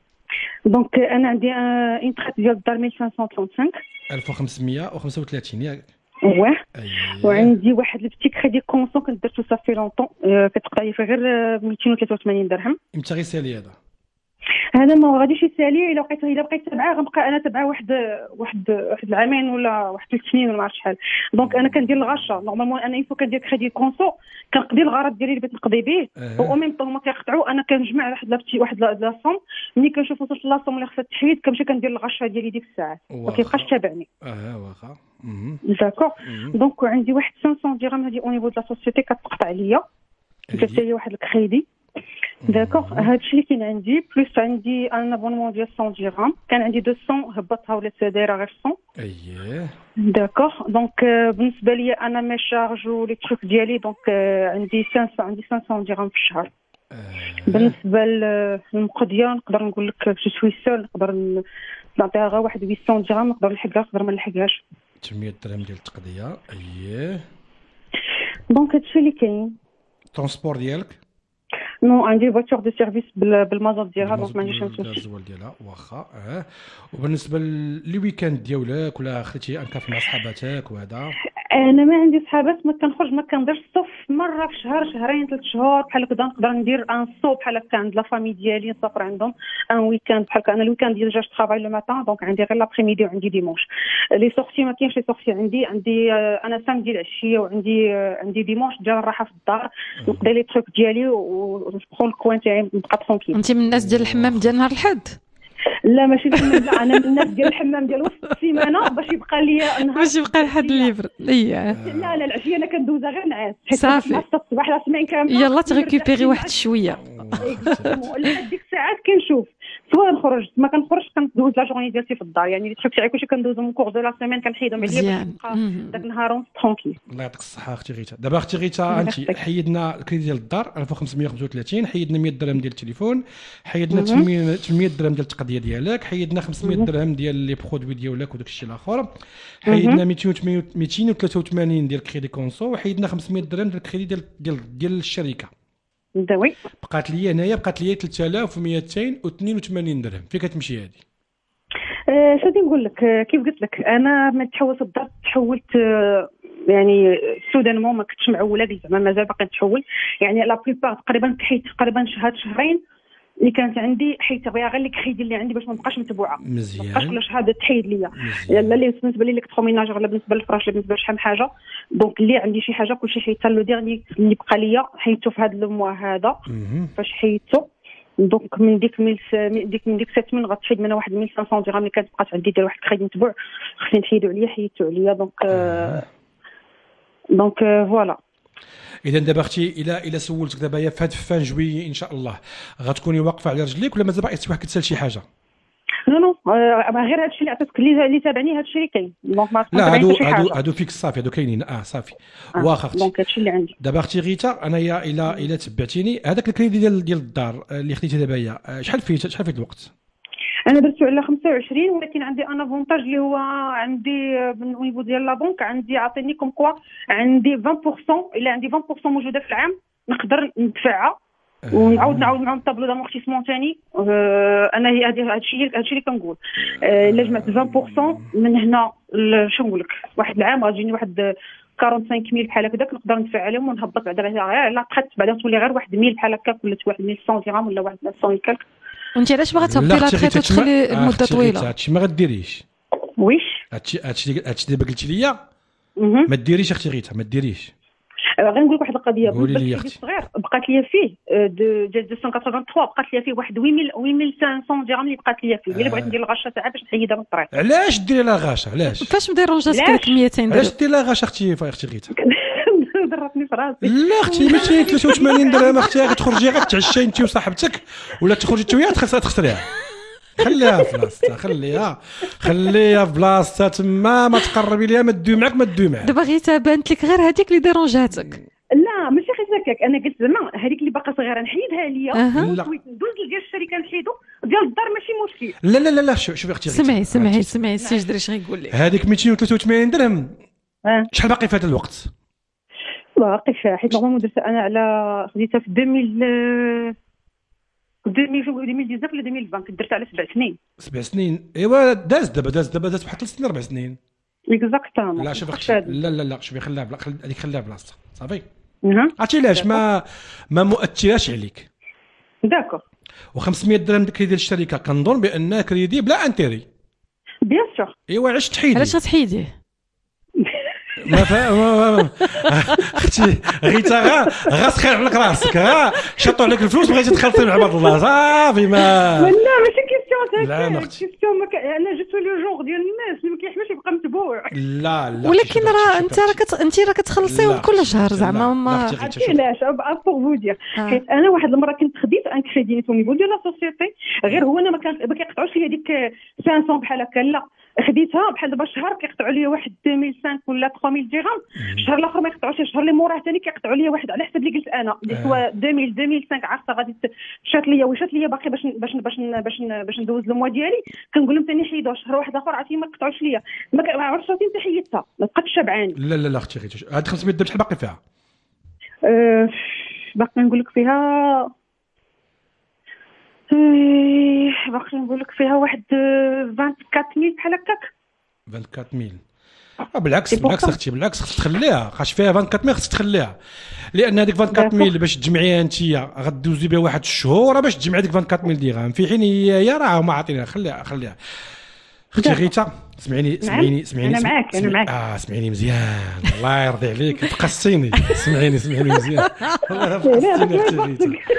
دونك انا عندي اون تريت ديال الدار mille cinq cent trente-cinq. ألف وخمسمية وخمسة وثلاثين ياك؟ واه اي. وعندي واحد البتي كريدي كونسون كنت درتو صافي لونطون كتقطع لي فيه غير آه، مئتين وثلاثة وثمانين درهم. امتى غيسالي هذا؟ هذا ما غاديش يسالي الا بقيت الا بقيت تبعاه غنبقى انا تبعاه واحد واحد واحد العامين ولا واحد ثلاث سنين ولا ما عرفت شحال. دونك انا كندير الغشه نورمالمون انا يفو كندير كريدي كونسو كنقضي الغرض ديالي اللي بغيت نقضي به أه. او ميم طون ما كيقطعوا انا كنجمع واحد لابتي واحد لا صوم ملي كنشوف وصلت لاصوم اللي خصها تحيد كنمشي كندير الغشه ديالي ديك الساعه ما واخا. كيبقاش تابعني. اه واخا. مهم. داكور. مهم. دونك عندي واحد خمسمية درهم هذه او نيفو د لا سوسيتي كتقطع ليا درت لي واحد الكريدي. داكور. هادشي اللي كاين عندي بلوس عندي ان ابونمون ديال مية درهم كان عندي مئتين هبطها ولات دايره غير مية. اييه. داكور. دونك آه، بالنسبه لي انا مي شارج ولي تروك ديالي دونك آه، عندي خمسمية عندي خمسمية درهم في الشهر. آه. بالنسبه للمقضيه نقدر نقول لك جو سوي سول نقدر ن- نعطيها غير واحد ثمانمية درهم نقدر نلحقها نقدر ما نلحقهاش. ثمانمية درهم ديال التقضيه اييه. دونك هادشي اللي كاين. ترونسبور ديالك؟ نو عندي فواتور دو سيرفيس بال- بالمازوت ديالها دونك ما عنديش نسوسي. الغازوال ديالها واخا. اه وبالنسبه لي ويكاند ديالك ولا خديتي ان كافي مع صحاباتك وهذا؟ انا ما عندي صحابات ما كنخرج ما كنديرش صوف مره في الشهر شهرين ثلاث شهور بحال هكا نقدر ندير ان صو بحال هكا عند لا فامي ديالي نسافر عندهم ان ويكاند بحال هكا. انا الويكاند ديال جاج طرافاي لو ماتان دونك عندي غير لابريميدي وعندي ديمونش. لي سورتي ما كاينش لي سورتي عندي عندي آه، انا سامدي العشيه وعندي آه، عندي ديمونش ديال الراحه في الدار نقضي لي تروك ديالي ونبقى الكوان تاعي نبقى ترونكيل. انت من الناس ديال الحمام ديال نهار الحد؟ لا ماشي الحمام لا انا من الناس ديال الحمام ديال وسط السيمانه باش يبقى لي نهار. باش يبقى الحد ليبر. اييه. لا لا العشيه انا كندوزها غير نعاس حيت صافي. كنصحى الصباح لا سمعين كامله يلا تريكوبيري واحد شويه. لحد ديك الساعات كنشوف سواء نخرج ما كنخرجش كندوز لا جورني ديالتي في الدار يعني لي تروك تاعي كلشي كندوزهم كور دو لا سيمين كنحيدهم عليا باش مزيان. نبقى مم. داك النهار ترونكيل. الله يعطيك الصحه اختي غيتا. دابا اختي غيتا الله انت يحفظك. حيدنا الكريدي ديال الدار ألف وخمسمية وخمسة وثلاثين حيدنا مية درهم ديال التليفون حيدنا مهم. ثمانمية ثمانمية درهم ديال التقضيه ديالك حيدنا خمسمية درهم ديال لي برودوي ديالك وداك الشيء الاخر حيدنا مئتين وثلاثة وثمانين ديال الكريدي كونسو وحيدنا خمسمية درهم ديال الكريدي ديال ديال ديال الشركه. داوي بقات لي هنايا بقات لي ثلاثة آلاف ومئتين واثنين وثمانين درهم. فين كتمشي هذه؟ آه، شنو غادي نقول لك آه، كيف قلت لك انا ما تحولت الدار تحولت آه، يعني سودانمون ما كنتش معوله قلت زعما مازال باقي نتحول يعني لا بليبار تقريبا حيت تقريبا شهر شهرين اللي كانت عندي حيت بغيها غير الكريدي اللي عندي باش ما نبقاش متبوعه ما بقاش مزيان كل شهاده تحيد ليا مزيان. لا اللي بالنسبه لي الكتروميناج ولا بالنسبه للفراش ولا بالنسبه لشحال من حاجه دونك اللي عندي شي حاجه كلشي حيدتها لو ديرني اللي بقى ليا حيدته في هذا الموا هذا مهم. فاش حيدته دونك من ديك ميل ديك من ديك سبعمية غتحيد منها واحد مية وخمسمية درهم اللي كانت بقات عندي ديال واحد الكريدي متبوع خصني نحيدو عليا حيدته عليا دونك آه دونك آه فوالا. اذا دابا اختي الى الى سولتك دابا هي في هاد فان جوي ان شاء الله غتكوني واقفه على رجليك ولا مازال باقي تسوح كتسال شي حاجه؟ نو نو آه غير هادشي اللي عطيتك اللي اللي تابعني هادشي اللي كاين دونك ما لا هادو شي هادو حاجه هادو فيك صافي هادو كاينين اه صافي. آه، واخا اختي دونك هادشي اللي عندي. دابا اختي غيتا انايا الى الى تبعتيني هذاك الكريدي ديال ديال الدار آه، اللي خديتي دابا هي آه، شحال فيه شحال فيه الوقت؟ انا درتو على خمسة وعشرين ولكن عندي ان افونتاج اللي هو عندي بالنيفو ديال لا بنك عندي عاطيني كوم كوا عندي عشرة بالمئة الا عندي عشرة بالمئة موجوده في العام نقدر ندفعها ونعاود نعاود معاهم الطابلو دامورتيسمون ثاني. آه انا هي هذه هادشي هادشي اللي كنقول آه، الا جمعت عشرة بالمئة من هنا ل- شنو نقول لك واحد العام غتجيني واحد خمسة وأربعين ميل بحال هكذاك نقدر ندفع عليهم ونهبط بعدا غير لا تخت بعدا تولي غير واحد ميل بحال هكاك ولا واحد مية ومية درهم ولا واحد مية كالك. وانت علاش باغا تهبطي لا لا اختي تخيط غيتا تخلي تما- آه، المده اختي غيتا طويله؟ هادشي ما غديريش ويش هادشي هادشي هادشي دابا قلتي ليا مهم. ما ديريش اختي غيتا ما ديريش غنقول لك واحد القضيه. قولي لي بالنسبة اختي. للصغير بقات لي فيه دو ديال مئتين وثمانية وثمانين بقات لي فيه واحد ثمانية آلاف وخمسمية درهم اللي بقات لي فيه. الا بغيت ندير الغشه تاعها باش نحيدها من الطريق. علاش ديري لا غاشه علاش فاش مديرونجاتك علاش؟ ديك مئتين درهم؟ علاش ديري لا غاشه اختي اختي غيتا ضرتني في راسي. لا اختي مئتين وثلاثة وثمانين درهم اختي غتخرجي غتعشي انت وصاحبتك ولا تخرجي انت وياها تخسرها تخسريها خليها في بلاصتها خليها خليها في بلاصتها تما ما تقربي ليها ما تدوي معاك ما تدوي معاك دابا غير بانت لك غير هذيك اللي ديرونجاتك. لا ماشي غير هكاك، انا قلت زعما هذيك اللي باقا صغيره نحيدها ليا أها. لا. ندوز ديال الشركه نحيدو ديال الدار ماشي مشكل. لا لا لا لا شوف شوفي اختي غيتا. سمعي سمعي عرفتي؟ سمعي السي جدري اش غيقول لك. هذيك مئتين وثلاثة وثمانين درهم اه شحال باقي في هذا الوقت؟ باقي فيها حيت نورمالمون درتها انا على خديتها في ألفين ألفين وتسعطاش ولا ألفين وعشرين كنت درتها على سبع سنين. سبع سنين ايوا داز دابا داز دابا داز بحال ثلاث سنين اربع سنين. اكزاكتومون. لا شوف اختي لا لا لا شوفي خليها بلا خل- هذيك خليها بلاصتها صافي. اها عرفتي علاش ما ما مؤثراش عليك داكور و500 درهم كريدي ديال الشركه كنظن بانها كريدي بلا انتيري. بيان سور. ايوا علاش تحيدي علاش غتحيديه؟ ما فاهم اختي غيتا غا غا سخير عليك راسك غا شطوا عليك الفلوس بغيتي تخلصي مع بعض الله صافي ما لا ماشي كيستيون لا، هكا ما أختي. كيستيون ما ك... انا جو سو لو جونغ ديال الناس اللي ما كيحملش يبقى متبوع. لا لا ولكن راه انت راه كت... انت راه كتخلصيهم لا، كل شهر لا، زعما لا، ما أختي. عرفتي علاش بور فو دير آه. حيت انا واحد المره كنت خديت ان كريدي او نيفو ديال لا سوسيتي غير هو انا ما كان ما كيقطعوش ليا ديك خمسمية بحال هكا لا خديتها بحال دابا الشهر كيقطعوا لي واحد ألفين وخمسمية ولا ثلاثمية درهم الشهر الاخر ما يقطعوش الشهر اللي موراه ثاني كيقطعوا لي واحد على حسب اللي قلت انا اللي هو ألفين ألفين وخمسة عرفتها غادي مشات ليا وشات ليا باقي باش باش باش باش باش ندوز الموا ديالي كنقول لهم ثاني حيدوا شهر واحد اخر عرفتي ما قطعوش ليا ما ك- ما عرفتش عرفتي انت حيدتها ما بقاتش شبعاني. لا لا لا اختي غيتا هاد خمسمية درهم شحال باقي فيها؟ أه، باقي نقول لك فيها أه، باقي نقول لك فيها واحد أه، أربعة وعشرين بحال هكاك. أربعة وعشرين ألف. آه بالعكس سي بالعكس بورتون. اختي بالعكس خصك تخليها خاش فيها أربعة وعشرين ألف خصك تخليها لان هذيك أربعة وعشرين ألف باش تجمعيها انت غدوزي بها واحد الشهور باش تجمعي ديك أربعة وعشرين ألف درهم في حين هي هي راه هما عاطينها خليها خليها اختي داكور. غيتا سمعيني سمعيني سمعيني أنا معاك، أنا سمعيني- معاك. اه سمعيني مزيان الله يرضي عليك تقصيني سمعيني سمعيني مزيان والله لا، تقصيني لا، اختي لا،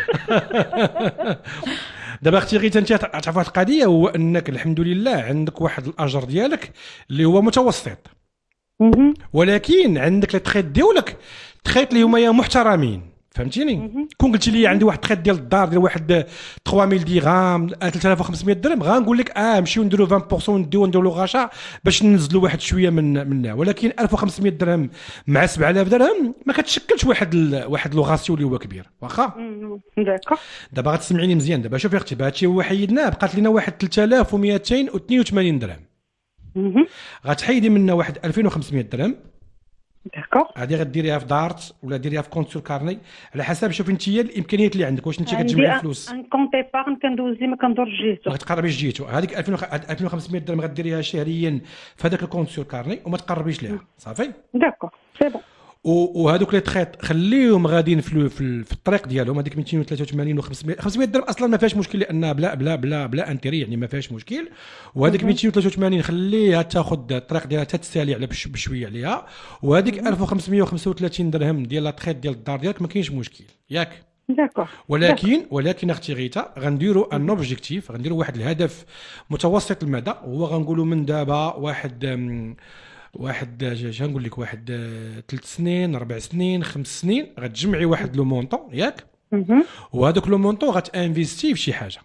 غيتا دابا اختي غيتا انت تعرف واحد القضيه هو انك الحمد لله عندك واحد الاجر ديالك اللي هو متوسط مهم. ولكن عندك لي تخيط ديالك تخيط اللي هما يا محترمين فهمتيني كون قلتي لي عندي واحد التخيط ديال الدار ديال واحد ثلاثمية درهم ثلاثة آلاف وخمسمية درهم غنقول لك اه نمشيو نديرو عشرين بالمية نديو نديرو غاشا باش ننزلوا واحد شويه من منها ولكن ألف وخمسمية درهم مع سبعة آلاف درهم ما كتشكلش واحد ال... واحد لوغاسيو اللي هو كبير واخا مهم. داكور. دابا غتسمعيني مزيان دابا شوفي اختي هادشي هو حيدناه بقات لنا واحد ثلاثة آلاف ومئتين واثنين وثمانين درهم مهم. غتحيدي منها واحد ألفين وخمسمية درهم داكور. هذه غديريها في دارت ولا ديريها في كونت سور كارني على حسب شوف انت هي الامكانيات اللي عندك واش انت عندي كتجمعي ان- فلوس ان كونت ايبارن كندوز ديما كندور جيتو. ما تقربيش جيتو هذيك ألفين وخ- هاد ألفين وخمسمية درهم غديريها شهريا في هذاك الكونت سور كارني وما تقربيش ليها صافي داكور سي بون. و- وهذوك لي تخيط خليهم غاديين في ال- في ال- في الطريق ديالهم هذيك مئتين وثلاثة وثمانين و500 خمسمية درهم اصلا ما فيهاش مشكل لانها بلا بلا بلا بلا انتيري يعني ما فيهاش مشكل وهذيك مئتين وثلاثة وثمانين خليها تاخذ الطريق ديالها تتسالي على بش- بشويه عليها وهذيك ألف وخمسمية وخمسة وثلاثين درهم ديال لا تخيط ديال الدار ديالك ما كاينش مشكل ياك داكور. ولكن ولكن اختي غيتا غنديروا ان اوبجيكتيف غنديروا واحد الهدف متوسط المدى هو غنقولوا من دابا واحد أم، واحد اش غنقول لك واحد ثلاث سنين اربع سنين خمس سنين غتجمعي واحد لو مونطون ياك مهم. وهذاك لو مونطون غتانفيستي في شي حاجه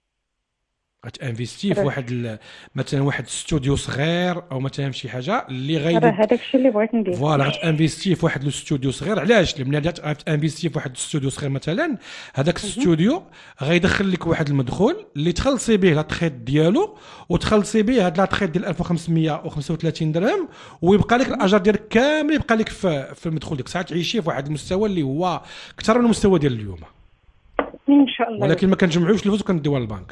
غتانفيستي في واحد ال- مثلا واحد استوديو صغير او مثلا في شي حاجه اللي راه غيدير هذاك الشيء اللي بغيت ندير. فوالا غتانفيستي في واحد الاستوديو صغير علاش لما غتانفيستي في واحد الاستوديو صغير مثلا هذاك الاستوديو غيدخل لك واحد المدخول اللي تخلصي به لا تخيط ديالو وتخلصي به هاد لا تخيط ديال ألف وخمسمية وخمسة وثلاثين درهم ويبقى لك الاجر ديالك كامل يبقى لك في, في المدخول ديك الساعه تعيشي في واحد المستوى اللي هو اكثر من المستوى ديال اليوم ان شاء الله. ولكن ما كنجمعوش الفلوس وكنديوها للبنك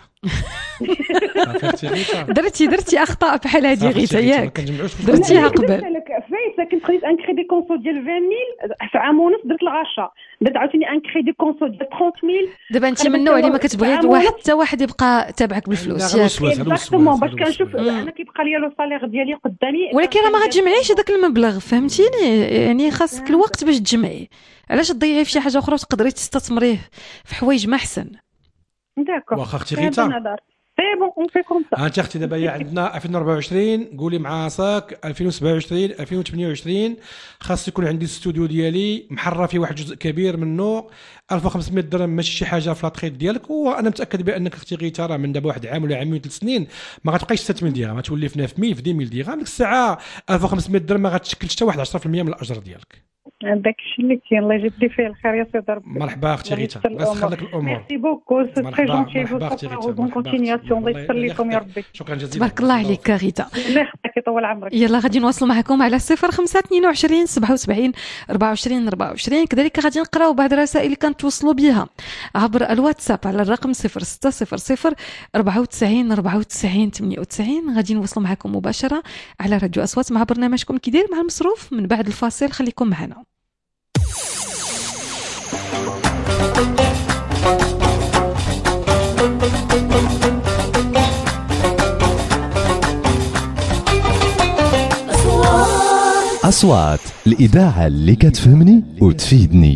عرفتي غيتا درتي درتي اخطاء بحال هذه غيتا ما ياك كنجمعوش فلوس درتيها درت قبل لك فايته كنت خديت ان كريدي كونسو ديال عشرين ميل في عام ونص درت الغاشا درت عاوتاني ان كريدي كونسو ديال ثلاثين ألف. دابا انت من النوع اللي ما كتبغي واحد حتى واحد يبقى تابعك بالفلوس ياك؟ اكزاكتومون، باش كنشوف انا كيبقى ليا لو صالير ديالي قدامي، ولكن راه ما غتجمعيش هذاك المبلغ، فهمتيني؟ يعني خاصك الوقت باش تجمعيه. علاش تضيعيه في شي حاجه اخرى وتقدري تستثمريه في حوايج ما احسن؟ داكور واخا اختي غيتا سي بون اون في كوم سا. انت اختي دابا عندنا ألفين وأربعة وعشرين، قولي مع راسك ألفين وسبعة وعشرين ألفين وثمانية وعشرين خاص يكون عندي الاستوديو ديالي محرر فيه واحد جزء كبير منه. ألف وخمسمية درهم ماشي شي حاجه في لاطريت ديالك، وانا متاكد بانك اختي غيتا راه من دابا واحد عام ولا عامين ثلاث سنين ما غتبقايش ستة مية درهم، غتولي في تسعة مية في عشرين ألف درهم. ديك الساعه ألف وخمسمية درهم ما غتشكلش حتى واحد عشرة بالمية من الاجر ديالك. داك الشيء اللي كاين. الله يجيب لي فيه الخير يا سيدي ربي. مرحبا اختي غيتا، الله يسخر لك الامور. ميرسي بوكو، سي تري جونتي مرحبا اختي غيتا، بون كونتينياسيون. الله يسخر لكم يا ربي. شكرا جزيلا، تبارك الله عليك غيتا، الله يخليك يطول عمرك. يلا غادي نواصلوا معكم على صفر خمسة اثنين وعشرين سبعة وسبعين أربعة وعشرين أربعة وعشرين. كذلك غادي نقراو بعض الرسائل اللي كنتوصلوا بها عبر الواتساب على الرقم صفر ستة صفر صفر أربعة وتسعين أربعة وتسعين ثمانية وتسعين. غادي نوصلوا معكم مباشره على راديو أصوات مع برنامجكم كيداير مع المصروف. من بعد الفاصل خليكم معنا. أصوات، الإذاعة اللي كتفهمني وتفيدني.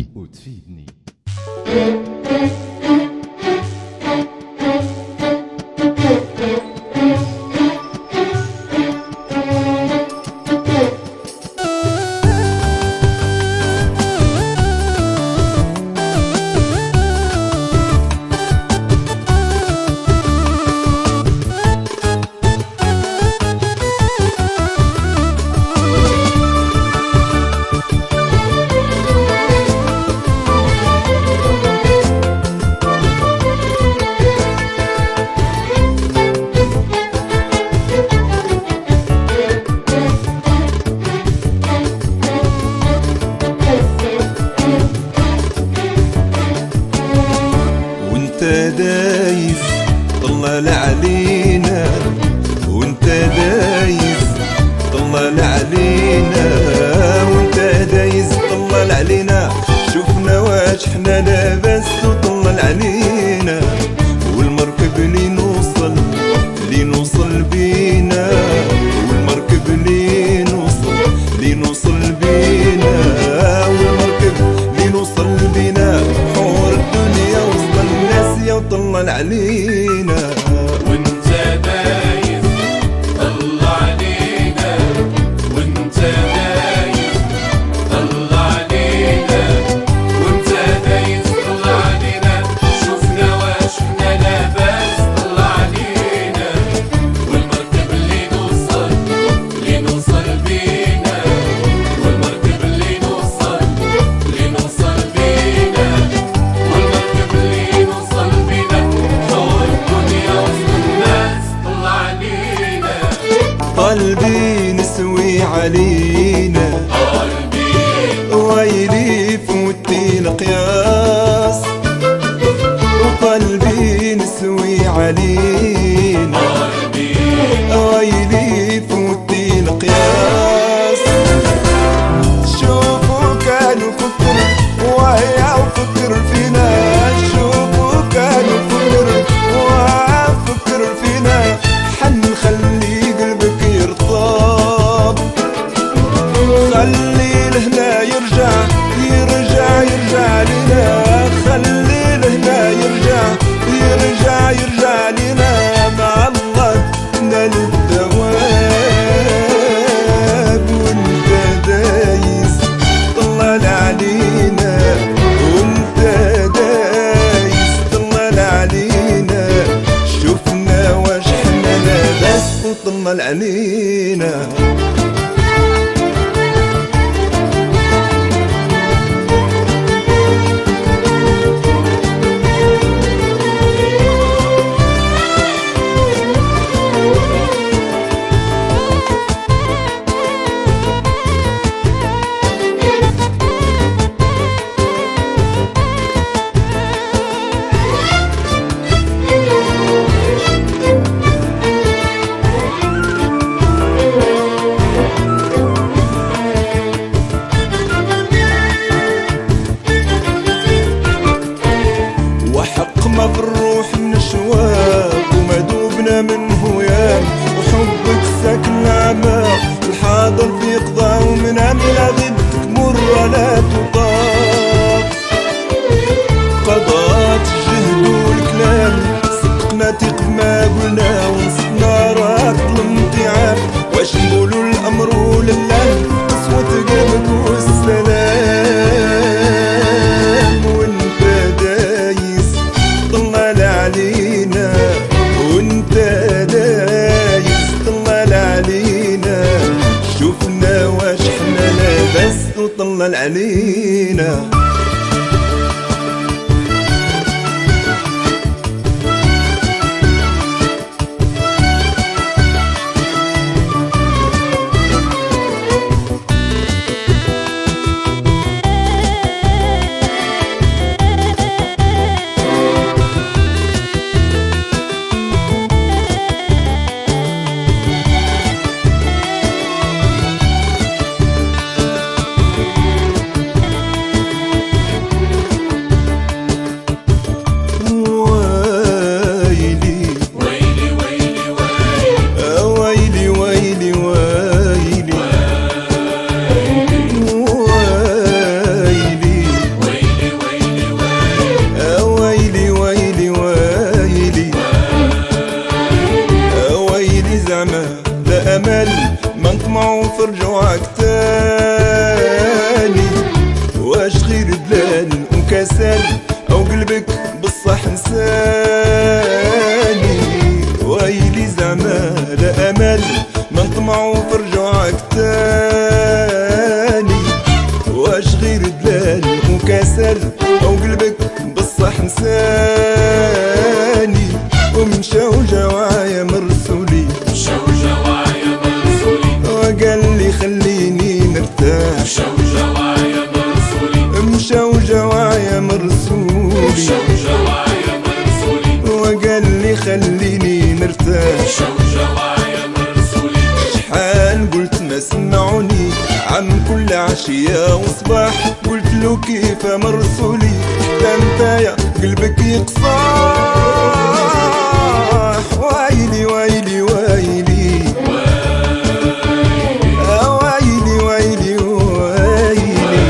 قلبي نسوي علينا، ويلي فوتي القياس، وقلبي نسوي علينا، ويلي فوتي القياس. شوفوا كانوا فكر وهي وفكر فينا، شوفوا كانوا فكر وهي فكر فينا. حن خلي قلبك يرطب، خلي لهنا يرجع يرجع يرجع لنا، خلي لهنا يرجع يرجع يرجع لنا. مع الله نال الثواب، وانت دايس طلال علينا، وانت دايس طلال علينا. شفنا واش حنا لاباس وطلال علينا. مات وطاب قضات الجهد والكلام صدقنا تيق ما قلنا ونصدنا راه الامتعاب واش نقولوا الامر لله قسوة قلبك والسلام وانت دايس طلال علينا وانت دايس طلال علينا شوفنا واش حنا لاباس وطلال علينا عشية وصباح قلت له كيف مرسولي ده انت قلبك يقصاح ويلي ويلي ويلي ويلي ويلي ويلي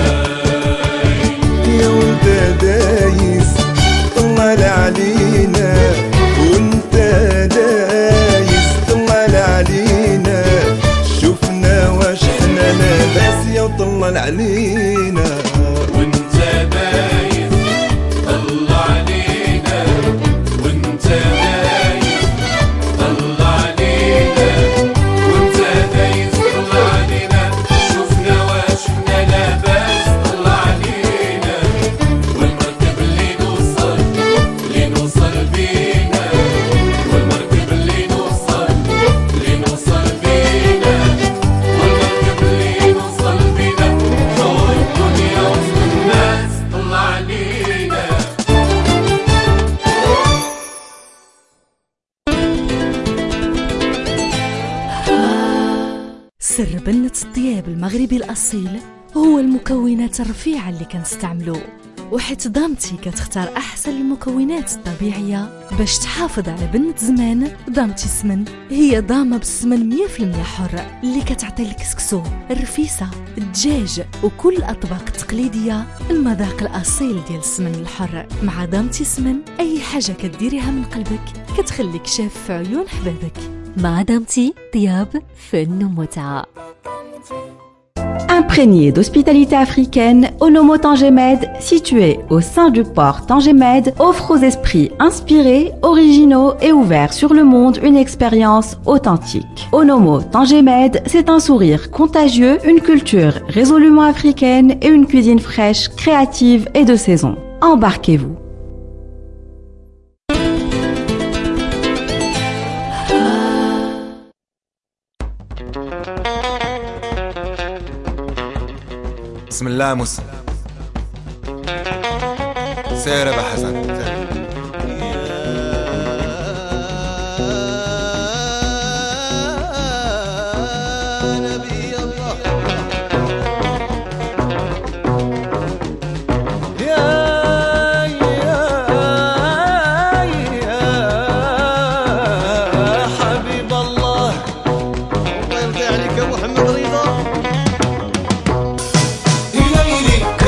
يا وانت دايس طلال علينا وانت دايس طلال علينا شوفنا واش حنا لاباس يا طلال علينا وانت دايس طلع علينا وانت دايس طلع علينا وانت دايس طلع علينا شوفنا واش حنا لاباس طلع علينا والمركب اللي نوصل اللي نوصل بينا والمركب اللي نوصل اللي نوصل بينا والمركب اللي نوصل بينا طول الدنيا وسط الناس طلع علينا سر بنة الطياب المغربي الأصيل هو المكونات الرفيعة اللي كنستعملو وحيت دامتي كتختار أحسن المكونات الطبيعية باش تحافظ على بنة زمان. دامتي سمن هي دامة بالسمن مية في المية حر اللي كتعطي الكسكسو الرفيسة الدجاج وكل الأطباق التقليدية المذاق الأصيل ديال السمن الحر. مع دامتي سمن أي حاجة كديريها من قلبك كتخليك شاف في عيون حبابك. مع دامتي طياب فن ومتعة. Imprégné d'hospitalité africaine, Onomo Tangemed, situé au sein du port Tangemed, offre aux esprits inspirés, originaux et ouverts sur le monde une expérience authentique. Onomo Tangemed, c'est un sourire contagieux, une culture résolument africaine et une cuisine fraîche, créative et de saison. Embarquez-vous. بسم الله موسى سير ابا حسن يا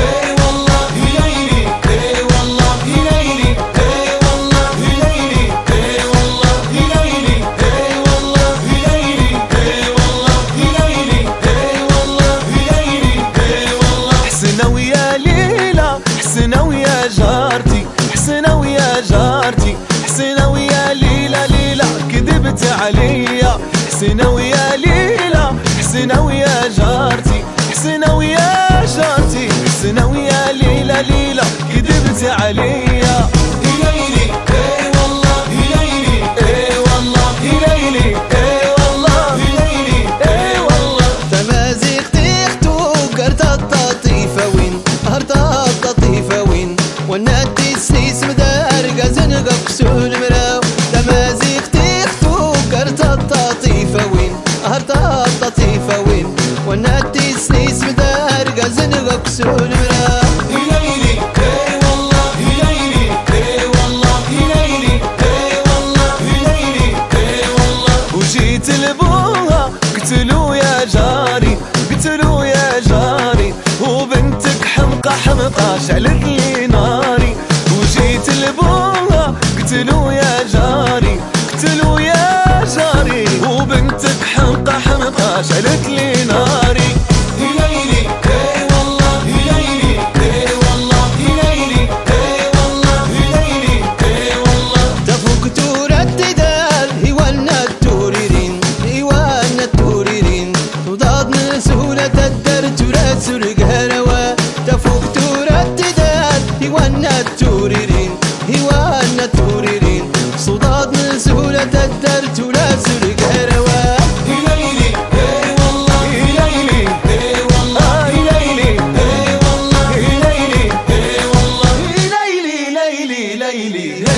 حسينة ويا ليلى حسينة ويا جارتي حسينة ويا جارتي حسينة ويا ليلى ليلى كذبت عليا هليلي اي والله هليلي اي والله هليلي اي والله هليلي اي والله تمازيغ تيختو قرطة الطيفة وين هرطة الطيفة وين وناتي السيس مدار قازن قفسو المراو تمازيغ تيختو قرطة الطيفة وين هرطة الطيفة وين وناتي السيس مدار قازن قفسو المراو هليلي اي والله هليلي اي والله هليلي اي والله هليلي اي والله وجيت لبوها قتلو يا جاري قتلو يا جاري وبنتك حمقى حمقى شعلت لي ناري وجيت لبوها قتلو يا جاري قتلو يا جاري وبنتك حمقى حمقى شعلت لي ناري هليلي اي والله هليلي اي والله هليلي اي والله هليلي اي والله تفوق ترددال هيوانا التوريرين هيوانا التوريرين وضادنا سهولة الدر تراس القهروة تفوق ترددال هيوانا التوريرين هيوانا التوريرين صدادنا سهولة الدر تراس القهروة هليلي اي والله هليلي اي والله هليلي اي والله هليلي اي والله هليلي ليلي ليلي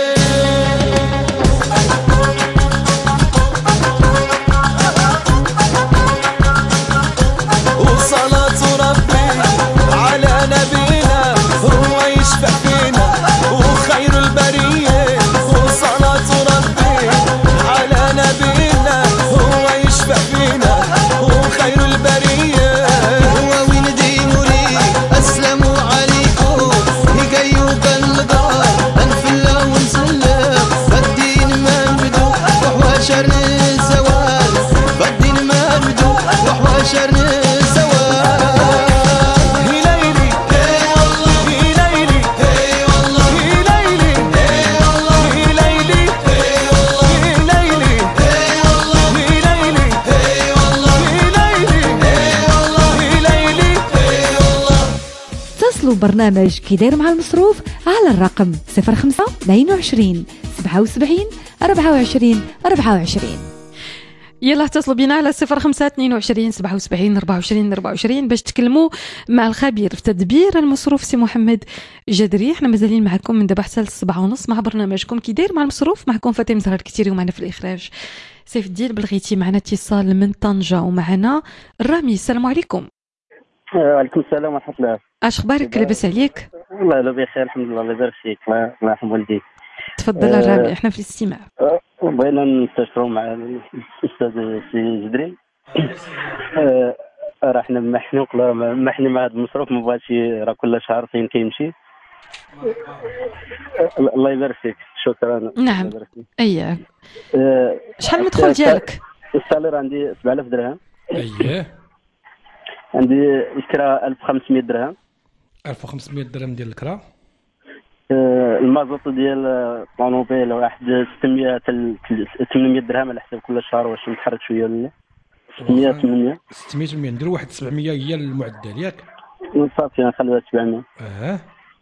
وصلاة ربي على نبينا هو يشفع فينا وخير البرية وصلاة ربي على نبينا هو يشفع فينا وخير البرية هو ولدي نوري أسلموا عليكم يقيوك الغار أنفلا ونسلم فالدين ما نبدو وحواشر الزوال فالدين ما نبدو وحواشر الزوال هليلي اي والله هليلي اي والله هليلي اي والله هليلي اي والله هليلي اي والله هليلي اي والله هليلي اي والله هليلي اي والله اتصلوا برنامج كي داير مع المصروف على الرقم صفر خمسة اثنين وعشرين سبعة وسبعين أربعة وعشرين أربعة وعشرين. يلا اتصلوا بنا على صفر خمسة اثنين وعشرين سبعة وسبعين أربعة وعشرين أربعة وعشرين باش تكلموا مع الخبير في تدبير المصروف سي محمد جدري. احنا مازالين معكم من دابا حتى السبعة ونص مع برنامجكم كي داير مع المصروف. معكم فاطمه زهر الكتيري ومعنا في الاخراج سيف الدين بلغيتي. معنا اتصال من طنجة ومعنا رامي. السلام عليكم. وعليكم السلام ورحمة الله. اش اخبارك؟ لاباس عليك؟ والله لا بخير الحمد لله. الله يبارك فيك. الله يرحم والديك. تفضل أه رامي احنا في الاستماع. أه بغينا نستشروا مع الاستاذ سي جدري. أه راه حنا محني وقلا محني مع هذا المصروف ما بغاتش راه كل شهر فين كيمشي. أه الله يبارك فيك. شكرا. نعم اييه. أه شحال المدخول ديالك؟ السالير عندي سبعة آلاف درهم. اييه. عندي الكرا ألف وخمسمية درهم. ألف وخمسمية درهم ديال الكرا. أه المازوط ديال الطوموبيل واحد ستمية حتى ثمانمية درهم على حسب كل شهر واش متحرك شويه ولا ستمية ثمانمية ستمية ثمانمية نديرو واحد سبعمية هي المعدل ياك. صافي نخليها سبعمية. اه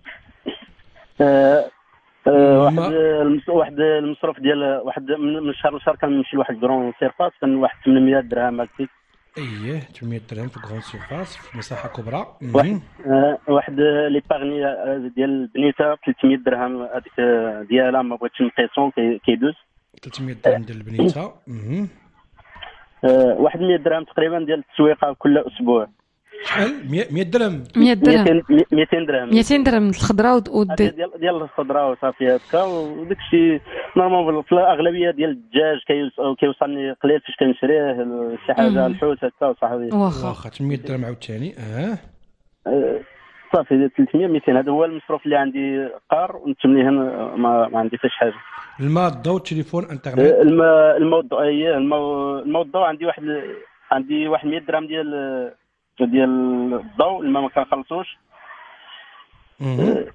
أه أه واحد المس... واحد المصروف ديال واحد من شهر لشهر كنمشي لواحد كرون سيرفاس كان واحد ثمانمية درهم هكاك. اييه ثمانمية درهم في كرون سيرفاس في مساحه كبرى. واحد أه واحد ليبارني ديال بنيته ثلاثمية درهم هذيك ديالها ما بغيتش نقيسون كيدوز. ثلاثمية درهم ديال البنيته. أه واحد مية درهم تقريبا ديال التسويقه كل اسبوع. شحال؟ مية درهم. مية درهم. ميتين درهم. ميتين درهم الخضره ود ديال ديال الخضره وصافي هكا وداك الشيء نورمال. في الاغلبيه ديال الدجاج كيوصلني قليل فاش كنشريه شي حاجه الحوت هكا وصاحبي. واخا واخا ثمانمية درهم عاوتاني. اه صافي ثلاثمية ميتين هذا هو المصروف اللي عندي قار ونتمنيه ما, ما عندي فاش حاجه. الماء الضوء التليفون انترنت. الماء الماء الضوء اي الماء الماء الضوء عندي واحد عندي واحد مية درهم ديال ديال الضوء الماء ما كنخلصوش. اها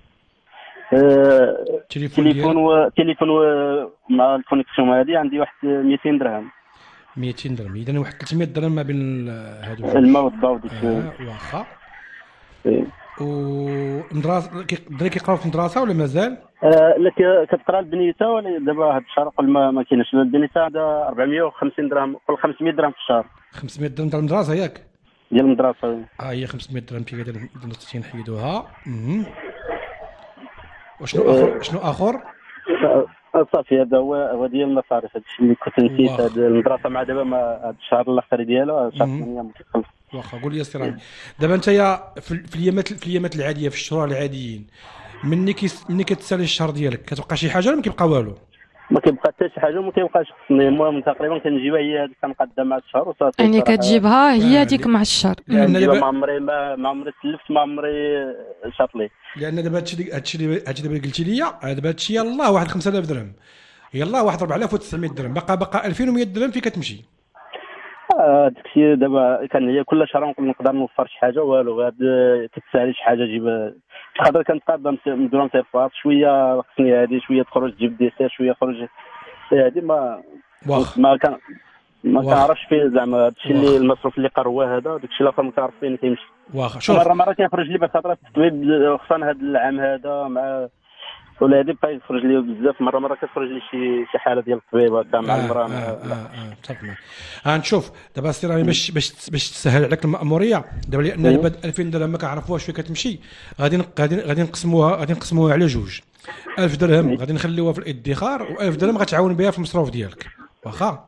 تليفون و تليفون مع الكونيكسيون هذه عندي واحد ميتين درهم. مئتين درهم اذا واحد ثلاثمية درهم ما بين هادو الماء والضوء وداك آه واخا ومدرسه الدراري كيقراو في المدرسه ولا مازال؟ آه لا كتقرا البنيته ولا دابا هاد الشهر قبل ما, ما كاينش البنيته عندها أربعمية وخمسين درهم قبل خمسمية درهم في الشهر. خمسمية درهم ديال المدرسه ياك؟ ديال المدرسه اه هي خمسمية درهم كي قال المدرسين حيدوها. وشنو اخر شنو اخر؟ صافي هذا هو هو ديال المصاريف، هذا الشيء اللي كنت نسيت. هذه المدرسه مع دابا هذا الشهر الاخر ديالها شهر ثمانية ما كيخلص. واخا قول لي السي رامي دابا انت يا في الايامات في الايامات العاديه في الشهور العاديين مني كي مني كتسالي الشهر ديالك كتبقى شي حاجه ولا ما كيبقى والو؟ ما كيبقى حتى شي حاجه وما كيبقاش خصني. المهم تقريبا كنجيبها هي هذيك كنقدم مع الشهر وصافي. يعني كتجيبها هي هذيك مع الشهر. لان دابا ما عمري ما عمري تلفت ما عمري شاطلي. لان دابا هادشي هادشي هادشي دابا قلتي لي دابا هادشي يلاه واحد خمسة آلاف درهم يلاه واحد أربعة آلاف وتسعمية درهم باقا باقا ألفين ومية درهم فين كتمشي؟ هذاك الشيء دابا كان هي كل شهر نقدر نوفر شي حاجه والو. هاد كتسالي شي حاجه جيب خاطر كنتقابل نديرو نصيفط شويه خصني هادي شويه تخرج تجيب ديسير شويه خرج هادي ما واخ ما كان ما كنعرفش فيه زعما هادشي اللي المصروف اللي قروه هذا داكشي الاخر ما كنعرف فين كيمشي. واخا شوف مره مره كيخرج لي بس خاطر التطبيب خصنا هذا العام هذا مع ولا هادي بقى يخرج لي بزاف. مره مره كتخرج لي شي شي حاله ديال الطبيب هكا مع المراه. اه اه اه متفق معك. غنشوف دابا السي رامي باش باش باش تسهل عليك المأموريه دابا لان دابا ألفين درهم ما كنعرفوهاش فين كتمشي. غادي غادي غادي نقسموها غادي نقسموها على جوج. ألف درهم غادي نخليوها في الادخار و1000 درهم غتعاون بها في المصروف ديالك واخا.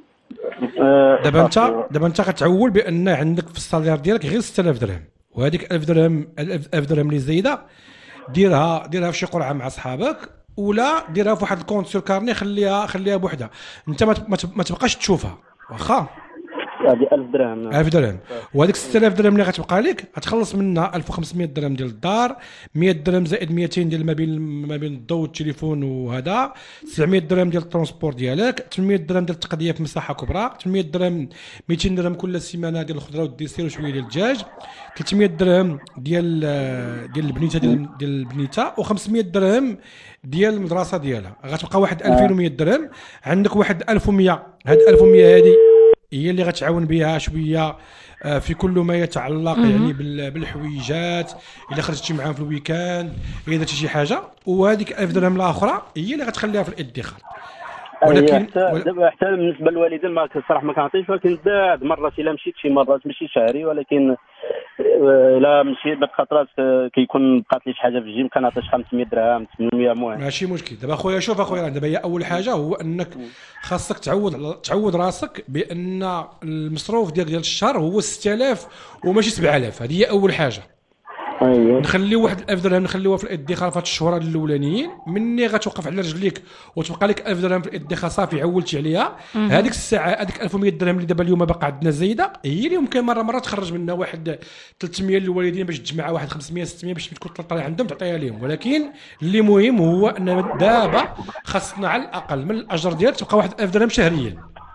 دابا انت دابا انت كتعول بان عندك في الصالير ديالك غير ستة آلاف درهم وهذيك ألف درهم ألف درهم اللي زايده ديرها ديرها في شي قرعه مع صحابك ولا ديرها في واحد الكونت سور كارني خليها خليها بوحدها. انت ما تبقاش تشوفها واخا. هذه ألف درهم ألف درهم وهذيك ستة آلاف درهم اللي غتبقى لك غتخلص منها ألف وخمسمية درهم ديال الدار، مية درهم زائد مئتين ديال ما بين ما بين الضوء والتليفون وهذا، سبعمية درهم ديال الترونسبور ديالك، ثمانمية درهم ديال التقضيه في مساحه كبرى، ثمانمية درهم مئتين درهم كل سيمانه ديال الخضره والديسير وشويه ديال الدجاج، ثلاثمية درهم ديال ديال البنيته ديال ديال البنيته وخمسمية درهم ديال المدرسه ديالها. غتبقى واحد ألفين ومية درهم. عندك واحد ألف ومية. هاد ألف ومية هذه هي اللي غتعاون بها شويه في كل ما يتعلق يعني بالحويجات الا خرجتي معاهم في الويكاند الا درتي شي حاجه، وهذيك ألف درهم الاخرى هي اللي غتخليها في الادخار. ولكن دابا حتى بالنسبه للوالدين ما الصراحه ما كنعطيش، ولكن بعد مرات الا مشيت شي مرات ماشي شهري، ولكن الا مشيت بعد خطرات كيكون بقات لي شي حاجه في الجيم كنعطيش خمسمية درهم ثمانمية. المهم ماشي مشكل. دابا خويا شوف اخويا دابا هي اول حاجه هو انك خاصك تعود تعود راسك بان المصروف ديالك ديال الشهر هو ستة آلاف وماشي سبعة آلاف. هذه هي اول حاجه. اييه نخليو واحد ألف درهم نخليوها في الادخار في هاد الشهور الاولانيين، مني غتوقف على رجليك وتبقى لك ألف درهم في الادخار صافي عولتي عليها. هذيك الساعه هذيك ألف ومية درهم اللي دابا اليوم باقا عندنا زايده هي اللي ممكن مره مره تخرج منها واحد ثلاثمية للوالدين باش تجمع واحد خمسمية ستمية باش تكون طلع عندهم تعطيها لهم. ولكن اللي مهم هو ان دابا خاصنا على الاقل من الاجر ديالك تبقى واحد ألف درهم شهريا.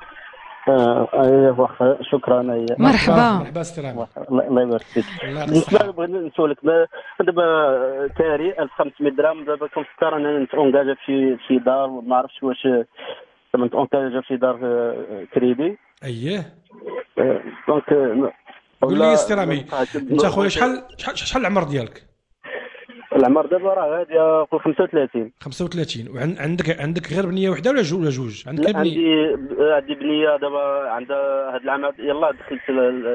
اه اييه واخا شكرا. مرحبا مرحبا سلام. الله يبارك فيك. بالنسبه بغيت نسولك دابا كاري ألف وخمسمية درهم، دابا كنفكر انني نتونجاجا في شي دار وما عرفتش واش نتونجاجا في شي دار كريدي. اييه دونك قول لي السي رامي انت خويا شحال شحال العمر ديالك؟ العمر دابا راه غادي في خمسة وثلاثين. خمسة وثلاثين. وعندك عندك غير بنيه وحده ولا جوج ولا جوج؟ عندك غير بنيه؟ عندي عندي بنيه دابا عندها هذا العام يلاه دخلت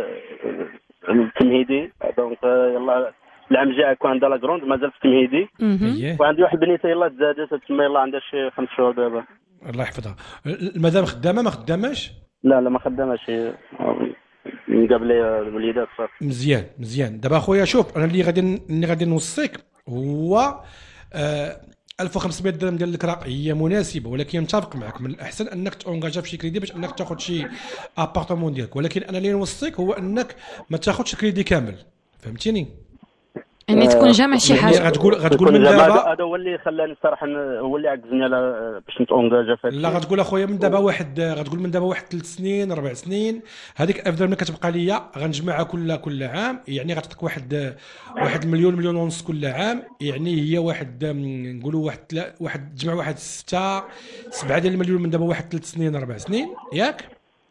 التمهيدي، دونك يلاه العام الجاي يكون عندها لا كروند مازال في التمهيدي. وعندي واحد بنيته يلاه تزادت تما يلاه عندها شي خمس شهور دابا. الله يحفظها. المدام خدامه ما خداماش؟ لا لا ما خداماش، نقابل الوليدات صافي. مزيان مزيان. دابا خويا شوف انا اللي غادي اللي غادي نوصيك هو آه ألف وخمسمية درهم ديال الكراق هي مناسبه، ولكن نتفق معك من الاحسن انك تونجاجا في شي كريدي باش انك تاخذ شي ابارتمون ديالك. ولكن انا اللي نوصيك هو انك ما تاخذش كريدي كامل، فهمتيني؟ يعني تكون جامع شي حاجه. غتقول غتقول من دابا هذا هو اللي خلاني الصراحه هو اللي عكزني على باش نتونجاجا في. لا غتقول اخويا من دابا واحد غتقول من دابا واحد ثلاث سنين أربع سنين هذيك ألف درهم اللي كتبقى ليا غنجمعها كل كل عام، يعني غتعطيك واحد واحد المليون مليون ونص كل عام، يعني هي واحد نقولوا واحد واحد تجمع واحد ستة سبعة ديال المليون من دابا واحد ثلاث سنين أربع سنين ياك؟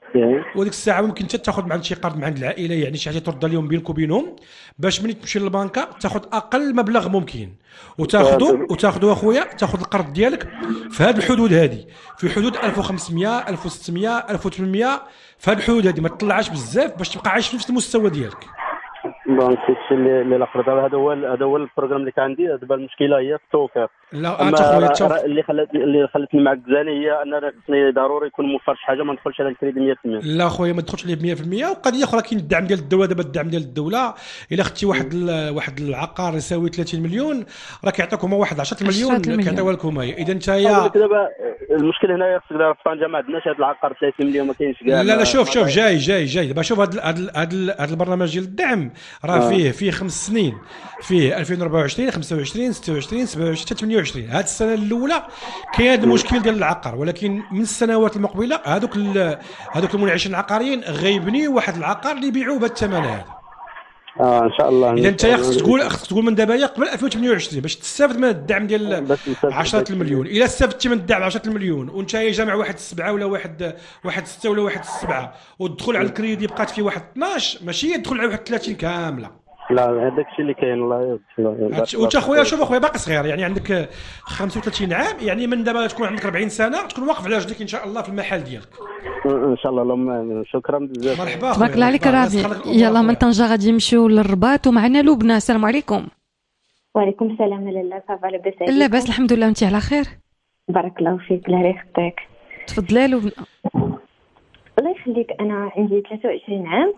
وديك الساعه ممكن انت تاخذ مع شي قرض مع عند العائله، يعني شي حاجه ترد لهم بينك وبينهم، باش ملي تمشي للبنكه تاخذ اقل مبلغ ممكن، وتاخذوا وتاخذوا اخويا تاخذ القرض ديالك في هذه الحدود هذه، في حدود ألف وخمسمية ألف وستمية ألف وثمنمية، في هذه الحدود هذه ما تطلعش بزاف باش تبقى عايش في نفس المستوى ديالك. دونك هادشي اللي اللي الاخر دابا هذا هو هذا هو البروغرام اللي كان عندي. دابا المشكله هي في التوفير. لا انت خويا التوفير اللي خلات اللي خلتني معك زاني هي ان انا خصني ضروري يكون موفر شي حاجه، ما ندخلش على الكريدي مية بالمية. لا خويا ما تدخلش عليه مية بالمية. وقضيه اخرى كاين الدعم ديال الدوله. دابا الدعم ديال الدوله الا خدتي واحد واحد العقار يساوي ثلاثين مليون راه كيعطيكم واحد عشرة مليون كيعطيوها لكم هي. اذا انت يا دابا المشكل هنايا خصك دابا في طنجه ما عندناش هذا العقار ثلاثين مليون ما كاينش كاع. لا لا شوف شوف جاي جاي جاي دابا شوف هذا هذا هذا البرنامج ديال الدعم راه فيه فيه خمس سنين، فيه ألفين وأربعة وعشرين خمسة وعشرين ستة وعشرين سبعة وعشرين ثمانية وعشرين. هذه السنه الاولى كاين هذا المشكل ديال العقار، ولكن من السنوات المقبله هذوك هذوك المنعشين العقاريين غيبنيو واحد العقار اللي يبيعوه بهذا الثمن هذا. اه ان شاء الله. اذا انت خصك تقول خصك تقول من دابا قبل ألفين وثمانية وعشرين باش تستافد من الدعم ديال عشرة المليون. الا استفدتي من الدعم عشرة المليون وانت جامع واحد السبعه ولا واحد واحد ستة ولا واحد السبعه وتدخل على الكريدي بقات فيه واحد اثناش، ماشي تدخل على واحد ثلاثين كامله. لا هذاك الشيء اللي كاين الله يرضي. وانت خويا شوف اخويا باقي صغير، يعني عندك خمسة وثلاثين عام، يعني من دابا تكون عندك أربعين سنه تكون واقف على رجليك ان شاء الله في المحل ديالك ان شاء الله. اللهم شكرا بزاف. مرحبا تبارك الله عليك رابي. يلا من طنجه غادي نمشيو للرباط ومعنا لبنى. السلام عليكم. وعليكم السلام. لاله صافا لاباس عليك؟ لاباس الحمد لله، وانت على خير؟ بارك الله فيك. الله يخطيك. تفضلي لبنى. الله يخليك. انا عندي ثلاثة وعشرين عام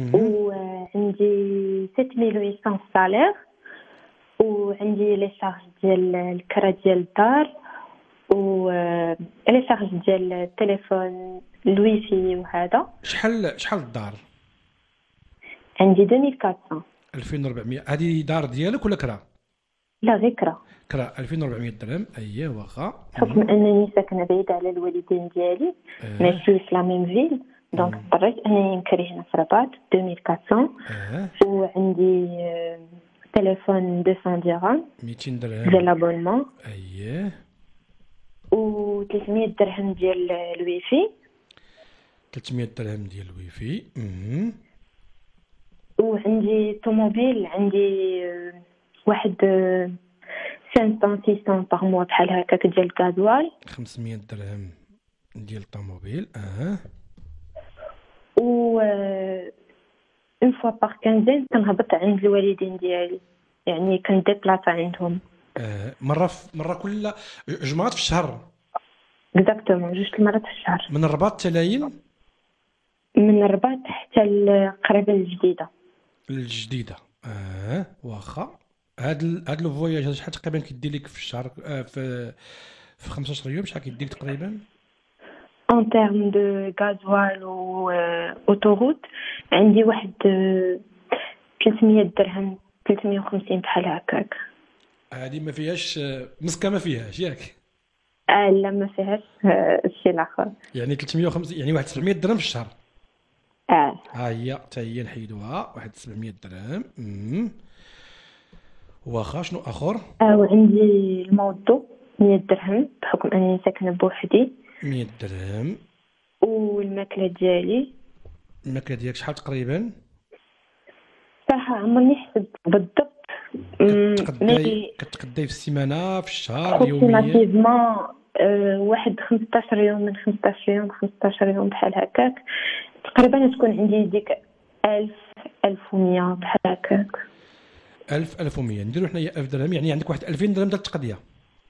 وعندي ستة مية وثمانمية سالير، وعندي لي شارج ديال الكرا ديال الدار و لي شارج ديال التليفون الويفي وهذا. شحال شحال الدار؟ عندي ألفين وأربعمية. ألفين وأربعمية هذه دار ديالك ولا كرا؟ لا غير كرا. كرا ألفين وأربعمية درهم. اييه واخا. بحكم انني ساكنه بعيده على الوالدين ديالي أه. ماشي في لا ميم فيل، دونك اضطريت انني نكري هنا في الرباط ألفين وأربعمية. أه. وعندي تليفون مئتين درهم مئتين درهم ديال لابونمون. اييه. و ثلاثمية درهم ديال الويفي. ثلاثمية درهم ديال الويفي. اها. وعندي طوموبيل، عندي واحد خمسمية ستمية باغ موا بحال هكاك ديال الغازوال. خمسمية درهم ديال الطوموبيل. اها. و اون فوا باغ كانزين كنهبط عند الوالدين ديالي، يعني كنديبلاصا عندهم. آه مره في مره كل جمعات في الشهر. اكزاكتومون جوج المرات في الشهر. من الرباط تلاين؟ من الرباط حتى قريبه الجديده. الجديده. اه واخا. هاد هاد لو فواياج شحال تقريبا كيدير لك في الشهر؟ آه في في خمسطاش ريال شحال كيدير تقريبا؟ ان تيرم دو غازوال و اوتوروت عندي واحد ثلاثمية درهم ثلاثمية وخمسين بحال هكاك. هذه ما فيهاش مسكه، ما فيهاش ياك؟ اه لا ما فيهاش الشيء الاخر. يعني ثلاثمية وخمسين يعني واحد سبعمية درهم في الشهر. اه ها هي حتى هي نحيدوها واحد سبعمية درهم. امم واخا شنو اخر؟ اه وعندي الموضوع مية درهم بحكم اني ساكنه بوحدي. مية درهم. والماكله ديالي. الماكله ديالك شحال تقريبا؟ صراحه عمرني حسبت بالضبط. كتقداي كتقداي في السيمانه في الشهر يوميا؟ ابروكسيماتيفمون أه واحد خمسطاش يوم من خمسطاش يوم خمسطاش يوم بحال هكاك تقريبا تكون عندي ديك ألف ألف ومية بحال هكاك. ألف ألف ومية نديرو حنايا ألف درهم، يعني عندك واحد ألفين درهم ديال التقضيه.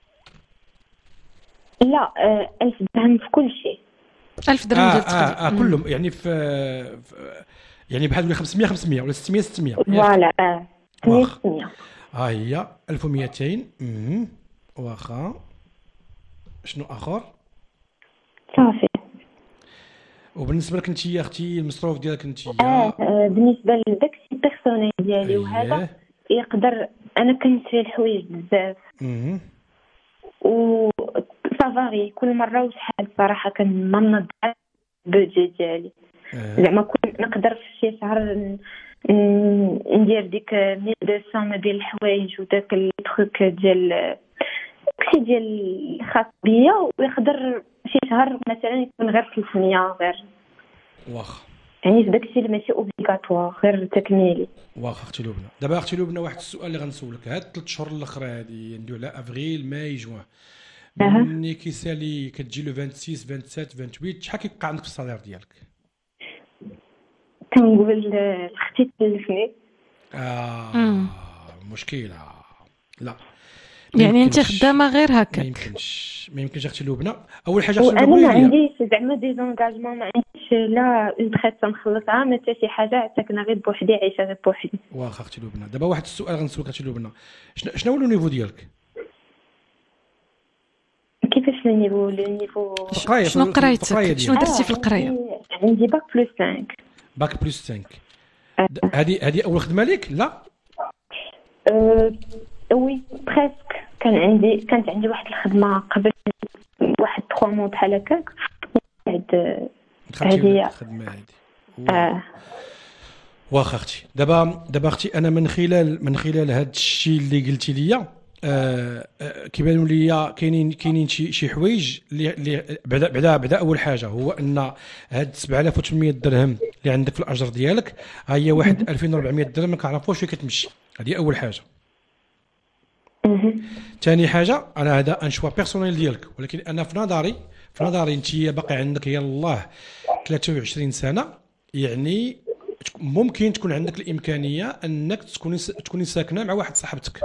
لا أه ألف درهم في كل شيء. ألف درهم ديال التقضيه. اه اه, آه كلهم يعني في, في يعني بحال خمسمية خمسمية ولا ستمية ستمية. فوالا اه ستمية. ها هي ألف ومئتين. امم واخا شنو اخر؟ صافي. وبالنسبه لك انت يا اختي المصروف ديالك انت؟ اه بالنسبه لذاك الشيء بيرسونيل ديالي أيه. وهذا يقدر انا كنشري الحوايج بزاف. اها. و صافاري كل مره وشحال صراحه كنمنظ البودجي ديالي. زعما كل نقدر في شي شهر ندير ديك مية ومئتين ما بين الحوايج وداك التروك ديال كلشي ديال الخاص بيا، ويقدر شي شهر مثلا يكون غير ثلاثمية غير. واخا يعني في داكشي اللي ماشي اوبليغاتوار غير تكميلي. واخا اختي لبنى. دابا اختي لبنى واحد السؤال اللي غنسولك، هاد ثلاث شهور الاخر هادي ندوي على افريل ماي جوان، ملي كيسالي كتجي لو ستة وعشرين سبعة وعشرين ثمانية وعشرين شحال كيبقى عندك في الصالير ديالك؟ كنقول اختي تلفني. اه مشكله. لا يعني انت خدامه غير هكا؟ ما يمكنش ما يمكنش اختي لبنى. اول حاجه انا ما عنديش زعما دي زونغاجمون، ما عنديش لا اون تريت نخلصها، ما حتى شي حاجه، ساكنه غير بوحدي، عايشه غير بوحدي. واخا اختي لبنى. دابا واحد السؤال غنسولك اختي لبنى، شنو هو لو نيفو ديالك؟ كيفاش لو نيفو؟ لو نيفو شنو قرايتك؟ شنو درتي في القرايه؟ آه عندي باك بلس خمسة. باك بلس خمسة. هذه هذه اول خدمه ليك؟ لا أه وي بريسك. كان عندي كانت عندي واحد الخدمه قبل واحد ثلاثة مو بحال هكاك، بعد هذه الخدمه هذه. اه واخا اختي. دابا دابا اختي انا من خلال من خلال هذا الشيء اللي قلتي لي آه آه كيبانوا لي كاينين كاينين شي شي حوايج اللي بعدا بعدا بعدا اول حاجه هو ان هاد سبعة آلاف وثمانمائة درهم اللي عندك في الاجر ديالك ها هي واحد ألفين وأربعمائة درهم ما كنعرفوش فين كتمشي. هذه اول حاجه. ثاني حاجه انا هذا ان شوا بيرسونيل ديالك، ولكن انا في نظري في نظري انت باقي عندك يلاه ثلاثة وعشرين سنه، يعني ممكن تكون عندك الامكانيه انك تكوني تكوني ساكنه مع واحد صاحبتك.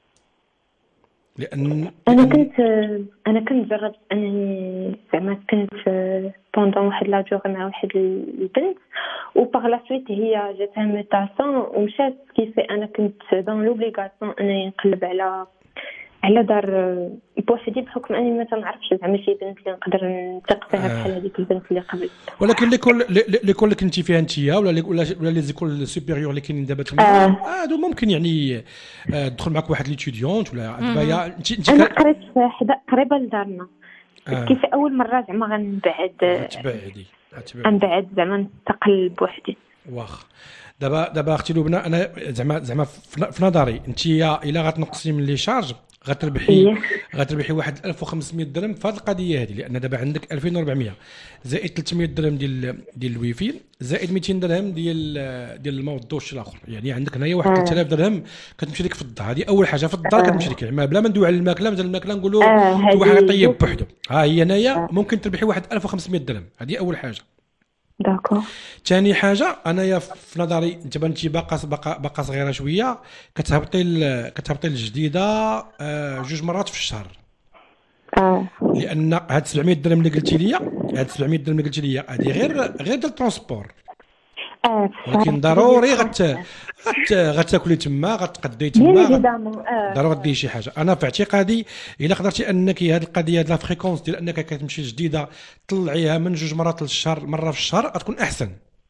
لان انا كنت انا كنت جربت انني زعما كنت بوندون واحد لا جور مع واحد البنت، و باغ لا سويت هي جاتها ميتاسون ومشات كيفي انا كنت دون لوبليغاسيون انني نقلب على على دار بوحدي، بحكم اني ما تنعرفش زعما شي بنت اللي نقدر نثق فيها بحال هذيك البنت اللي قبل. ولكن ليكول ليكول اللي كنتي فيها انت ولا ولا ولا لي زيكول سوبيريور اللي كاينين دابا تما هادو ممكن يعني تدخل معك واحد ليتيديونت ولا دابا انت انت انا قريت حدا قريبه لدارنا. آه. كيف اول مره زعما غنبعد تبعدي غنبعد زعما نستقل بوحدي. واخا دابا دابا اختي لبنى انا زعما زعما في نظري انت الا غتنقصي من لي شارج غتربحي غتربحي واحد ألف وخمسمائة درهم في هذه القضيه هذه، لان دابا عندك ألفين وأربعمائة زائد ثلاثمائة درهم ديال ديال الويفي زائد مئتين درهم ديال ديال الماء والدوش الاخر، يعني عندك هنايا واحد ثلاثة آلاف درهم كتمشي لك في الدار. هذه اول حاجه في الدار كتمشي لك يعني بلا ما ندوي على الماكله، مثلا الماكله نقولوا كل واحد يطيب بوحده، ها هي هنايا ممكن تربحي واحد ألف وخمسمائة درهم. هذه اول حاجه. داكور. ثاني حاجه انايا في نظري انت بنتي باقا باقا باقا صغيره شويه، كتهبطي كتهبطي الجديده آه جوج مرات في الشهر. اه لان هاد سبعمائة درهم اللي قلتي لي هاد سبعمائة درهم اللي قلتي لي هذه غير غير ديال الترونسبور. اه ولكن ضروري غت غتاكلي تما غتقضي تما ضروري غديري شي حاجه. انا في اعتقادي الا قدرتي انك هذه القضيه ديال لا فريكونس ديال انك كتمشي جديده طلعيها من جوج مرات للشهر مره في الشهر غتكون احسن.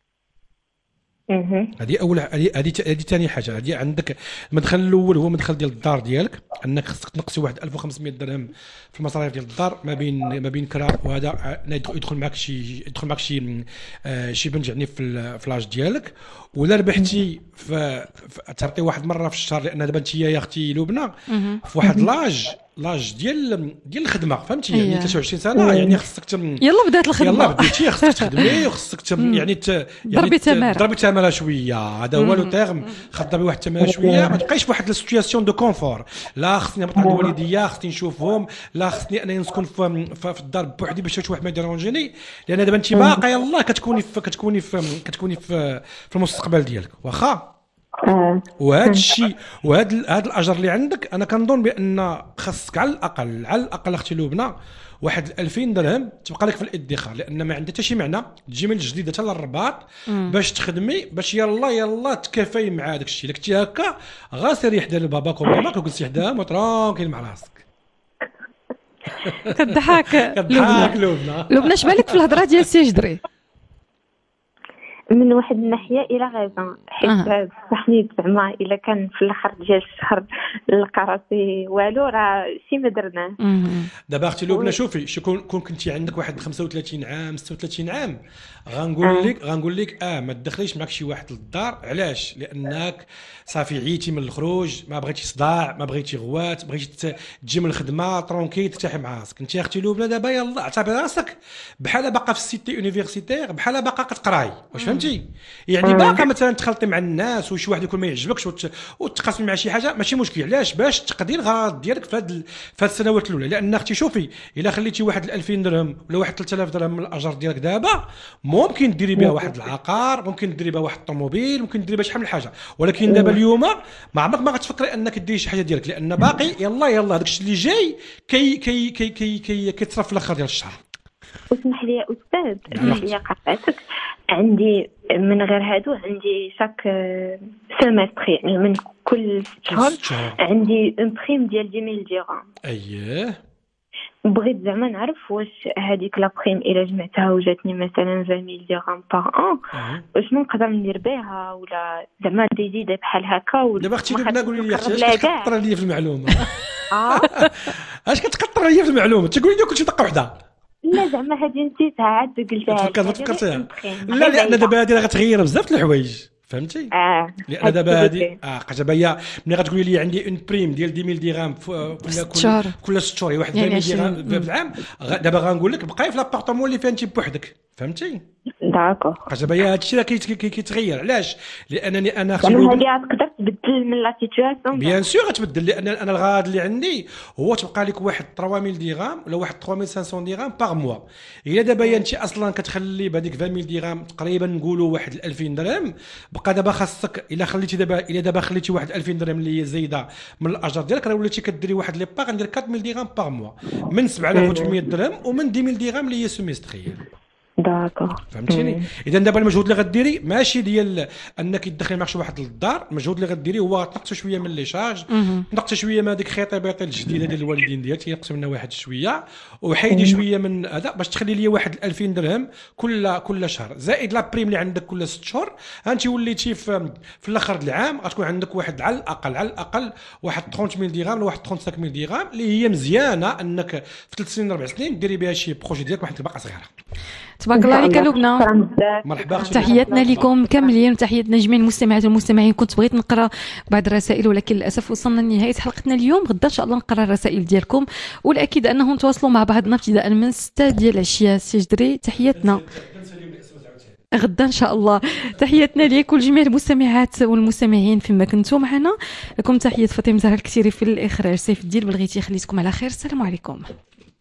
هذه اول هذه هذه ثاني حاجه. هذه عندك المدخل الاول هو مدخل ديال الدار ديالك، انك خصك تنقصي واحد ألف وخمسمائة درهم في المصاريف ديال الدار ما بين ما بين كرا وهذا يدخل معك شي يدخل معك شي آه شي بنت يعني في في لاج ديالك. ولا ربحتي في تعطي واحد مره في الشهر، لان دابا انت يا اختي لبنى في واحد لاج لاج ديال ديال الخدمه فهمتي يعني ثلاثة وعشرين سنه يعني خصك تم يلا بدات الخدمه يلا بديتي خصك تخدمي وخصك تم يعني ت... يعني ضربي تماره ضربي تماره شويه. هذا هو لو تيرم خدامي واحد التماره شويه ما تبقايش في واحد السيتوياسيون دو كونفور. لا خصني نبقى عند الوالديه خصني نشوفهم، لا خصني انا نسكن في, في الدار بوحدي باش شي واحد ما يديرونجيني، لان دابا انت باقا يلاه كتكوني في كتكوني في كتكوني في, في المستقبل ديالك واخا. وهذا الشيء وهذا هذا الاجر اللي عندك انا كنظن بان خاصك على الاقل على الاقل اختي لبنى واحد ألفين درهم تبقى لك في الادخار، لان ما عندها حتى شي معنى تجي من الجديد حتى للرباط باش تخدمي باش يلا يلا تكافي مع داك الشيء. الا كنتي هكا غا سيري حدا لباباك وماماك وجلسي حداهم وترونكيل مع راسك. كضحك كضحك لبنى. لبنى اش بالك في الهضره ديال سي جدري؟ من واحد الناحيه الى غازه حيت أه. صحني زعما الا كان في الاخر ديال الشهر لقى راسي والو راه شي ما درناه. دابا اختي لبنى شوفي شكون كون كنتي عندك واحد خمسة وثلاثين عام ستة وثلاثين عام غنقول أه. لك غنقول لك اه ما تدخليش معك شي واحد للدار. علاش؟ لانك صافي عيتي من الخروج، ما بغيتي صداع، ما بغيتي غوات، بغيتي تجي من الخدمه ترونكي ترتاحي مع راسك. انت اختي لبنى دابا يلاه اعتبري راسك بحال باقا في السيتي يونيفرسيتير، بحال باقا كتقراي. واش فهمتي؟ يعني باقا مثلا تخلطي مع الناس وشي واحد يكون ما يعجبكش وت... وتقاسمي مع شي حاجه ماشي مشكل. علاش؟ باش تقدي الغرض ديالك في هاد في هاد السنوات الاولى. لان اختي شوفي الا خليتي واحد ألفين درهم ولا واحد ثلاثة آلاف درهم من الاجر ديالك دابا ممكن ديري بها واحد العقار، ممكن ديري بها واحد الطوموبيل، ممكن ديري بها شحال من حاجه. ولكن دابا اليوم ما عمرك ما غتفكري انك ديري شي حاجه ديالك، لان باقي يلا يلا داكشي اللي جاي كي كي كي كي كي كيتصرف في الاخر ديال الشهر. واسمح لي يا استاذ، اسمح لي قطعتك، عندي من غير هادو عندي شاك سيمستر يعني من كل شهر عندي اون بريم ديال عشرة آلاف درهم. اييه بغيت زعما نعرف واش هذيك لا بريم الا جمعتها وجاتني مثلا عشرين ألف درهم باغ ان واش نقدر ندير بها ولا زعما تزيد بحال هكا. ولا دابا اختي لبنى قولي لي اختي اش كتقطر لي في المعلومه؟ اه اش كتقطر لي في المعلومه؟ تقولي لي كلشي دقه وحده. لا زعما هذه نسيتها عاد قلتها. فكرت فكرتيها؟ لا لان دابا هذه راه غتغير بزاف د الحوايج فهمتي؟ اه لان دابا هذه اه دابا هي ملي غتقولي لي عندي اون بريم ديال عشرة آلاف درهم كل كل كل ست شهور واحد عشرين ألف درهم في العام. دابا غنقول لك بقاي في لابارطمون اللي فيها انت بوحدك فهمتي؟ داكور. دابا هي هادشي راه كيتغير. علاش؟ لانني انا اختي هذه تقدر تبدل من لا سيتوياسيون. بيان سور غتبدل، لان انا الغرض اللي عندي هو تبقى لك واحد ثلاثة آلاف درهم ولا واحد ثلاثة آلاف وخمسمية درهم باغ موا. الا دابا انت اصلا كتخلي بهذيك عشرين ألف درهم تقريبا نقولوا واحد ألفين درهم، بقى دابا خاصك الا خليتي دابا الا دابا خليتي واحد ألفين درهم اللي هي زايده من الاجر ديالك راه وليتي كديري واحد لي باغ ندير أربعة آلاف درهم باغ موا من سبعة آلاف وثمانمية درهم ومن عشرة آلاف درهم اللي هي سيمستريال. داكور فهمتيني؟ اذا دابا المجهود اللي غديري ماشي ديال انك تدخلي معك شي واحد للدار، المجهود اللي غديري هو تنقصي شويه من لي شارج، نقصي شويه من هذيك خيطه بيطي الجديده ديال الوالدين ديالك ينقص منها واحد شويه، وحيدي شويه من هذا باش تخلي لي واحد ألفين درهم كل كل شهر، زائد لا بريم اللي عندك كل ست شهور. انت وليتي في في الاخر د العام غتكون عندك واحد على الاقل على الاقل واحد ثلاثين ألف درهم ولا واحد خمسة وثلاثين ألف درهم اللي هي مزيانه انك في ثلاث سنين اربع سنين ديري بها شي بروجي ديالك واحد باقا صغيره. تبارك الله عليك لبنى. مرحبا. تحياتنا لكم كاملين وتحياتنا جميع المستمعات والمستمعين. كنت بغيت نقرا بعض الرسائل ولكن للاسف وصلنا لنهايه حلقتنا اليوم. غدا ان شاء الله نقرا الرسائل ديالكم، والاكيد انهم تواصلوا مع بعضنا ابتداء من ستة ديال العشيه. سي جدري تحياتنا غدا ان شاء الله. تحياتنا ليك ولجميع المستمعات والمستمعين فيما كنتوا معنا. لكم تحيات فاطمه زهراء الكثيري في الاخراج، سيف الدين بلغيتي خليتكم على خير. السلام عليكم.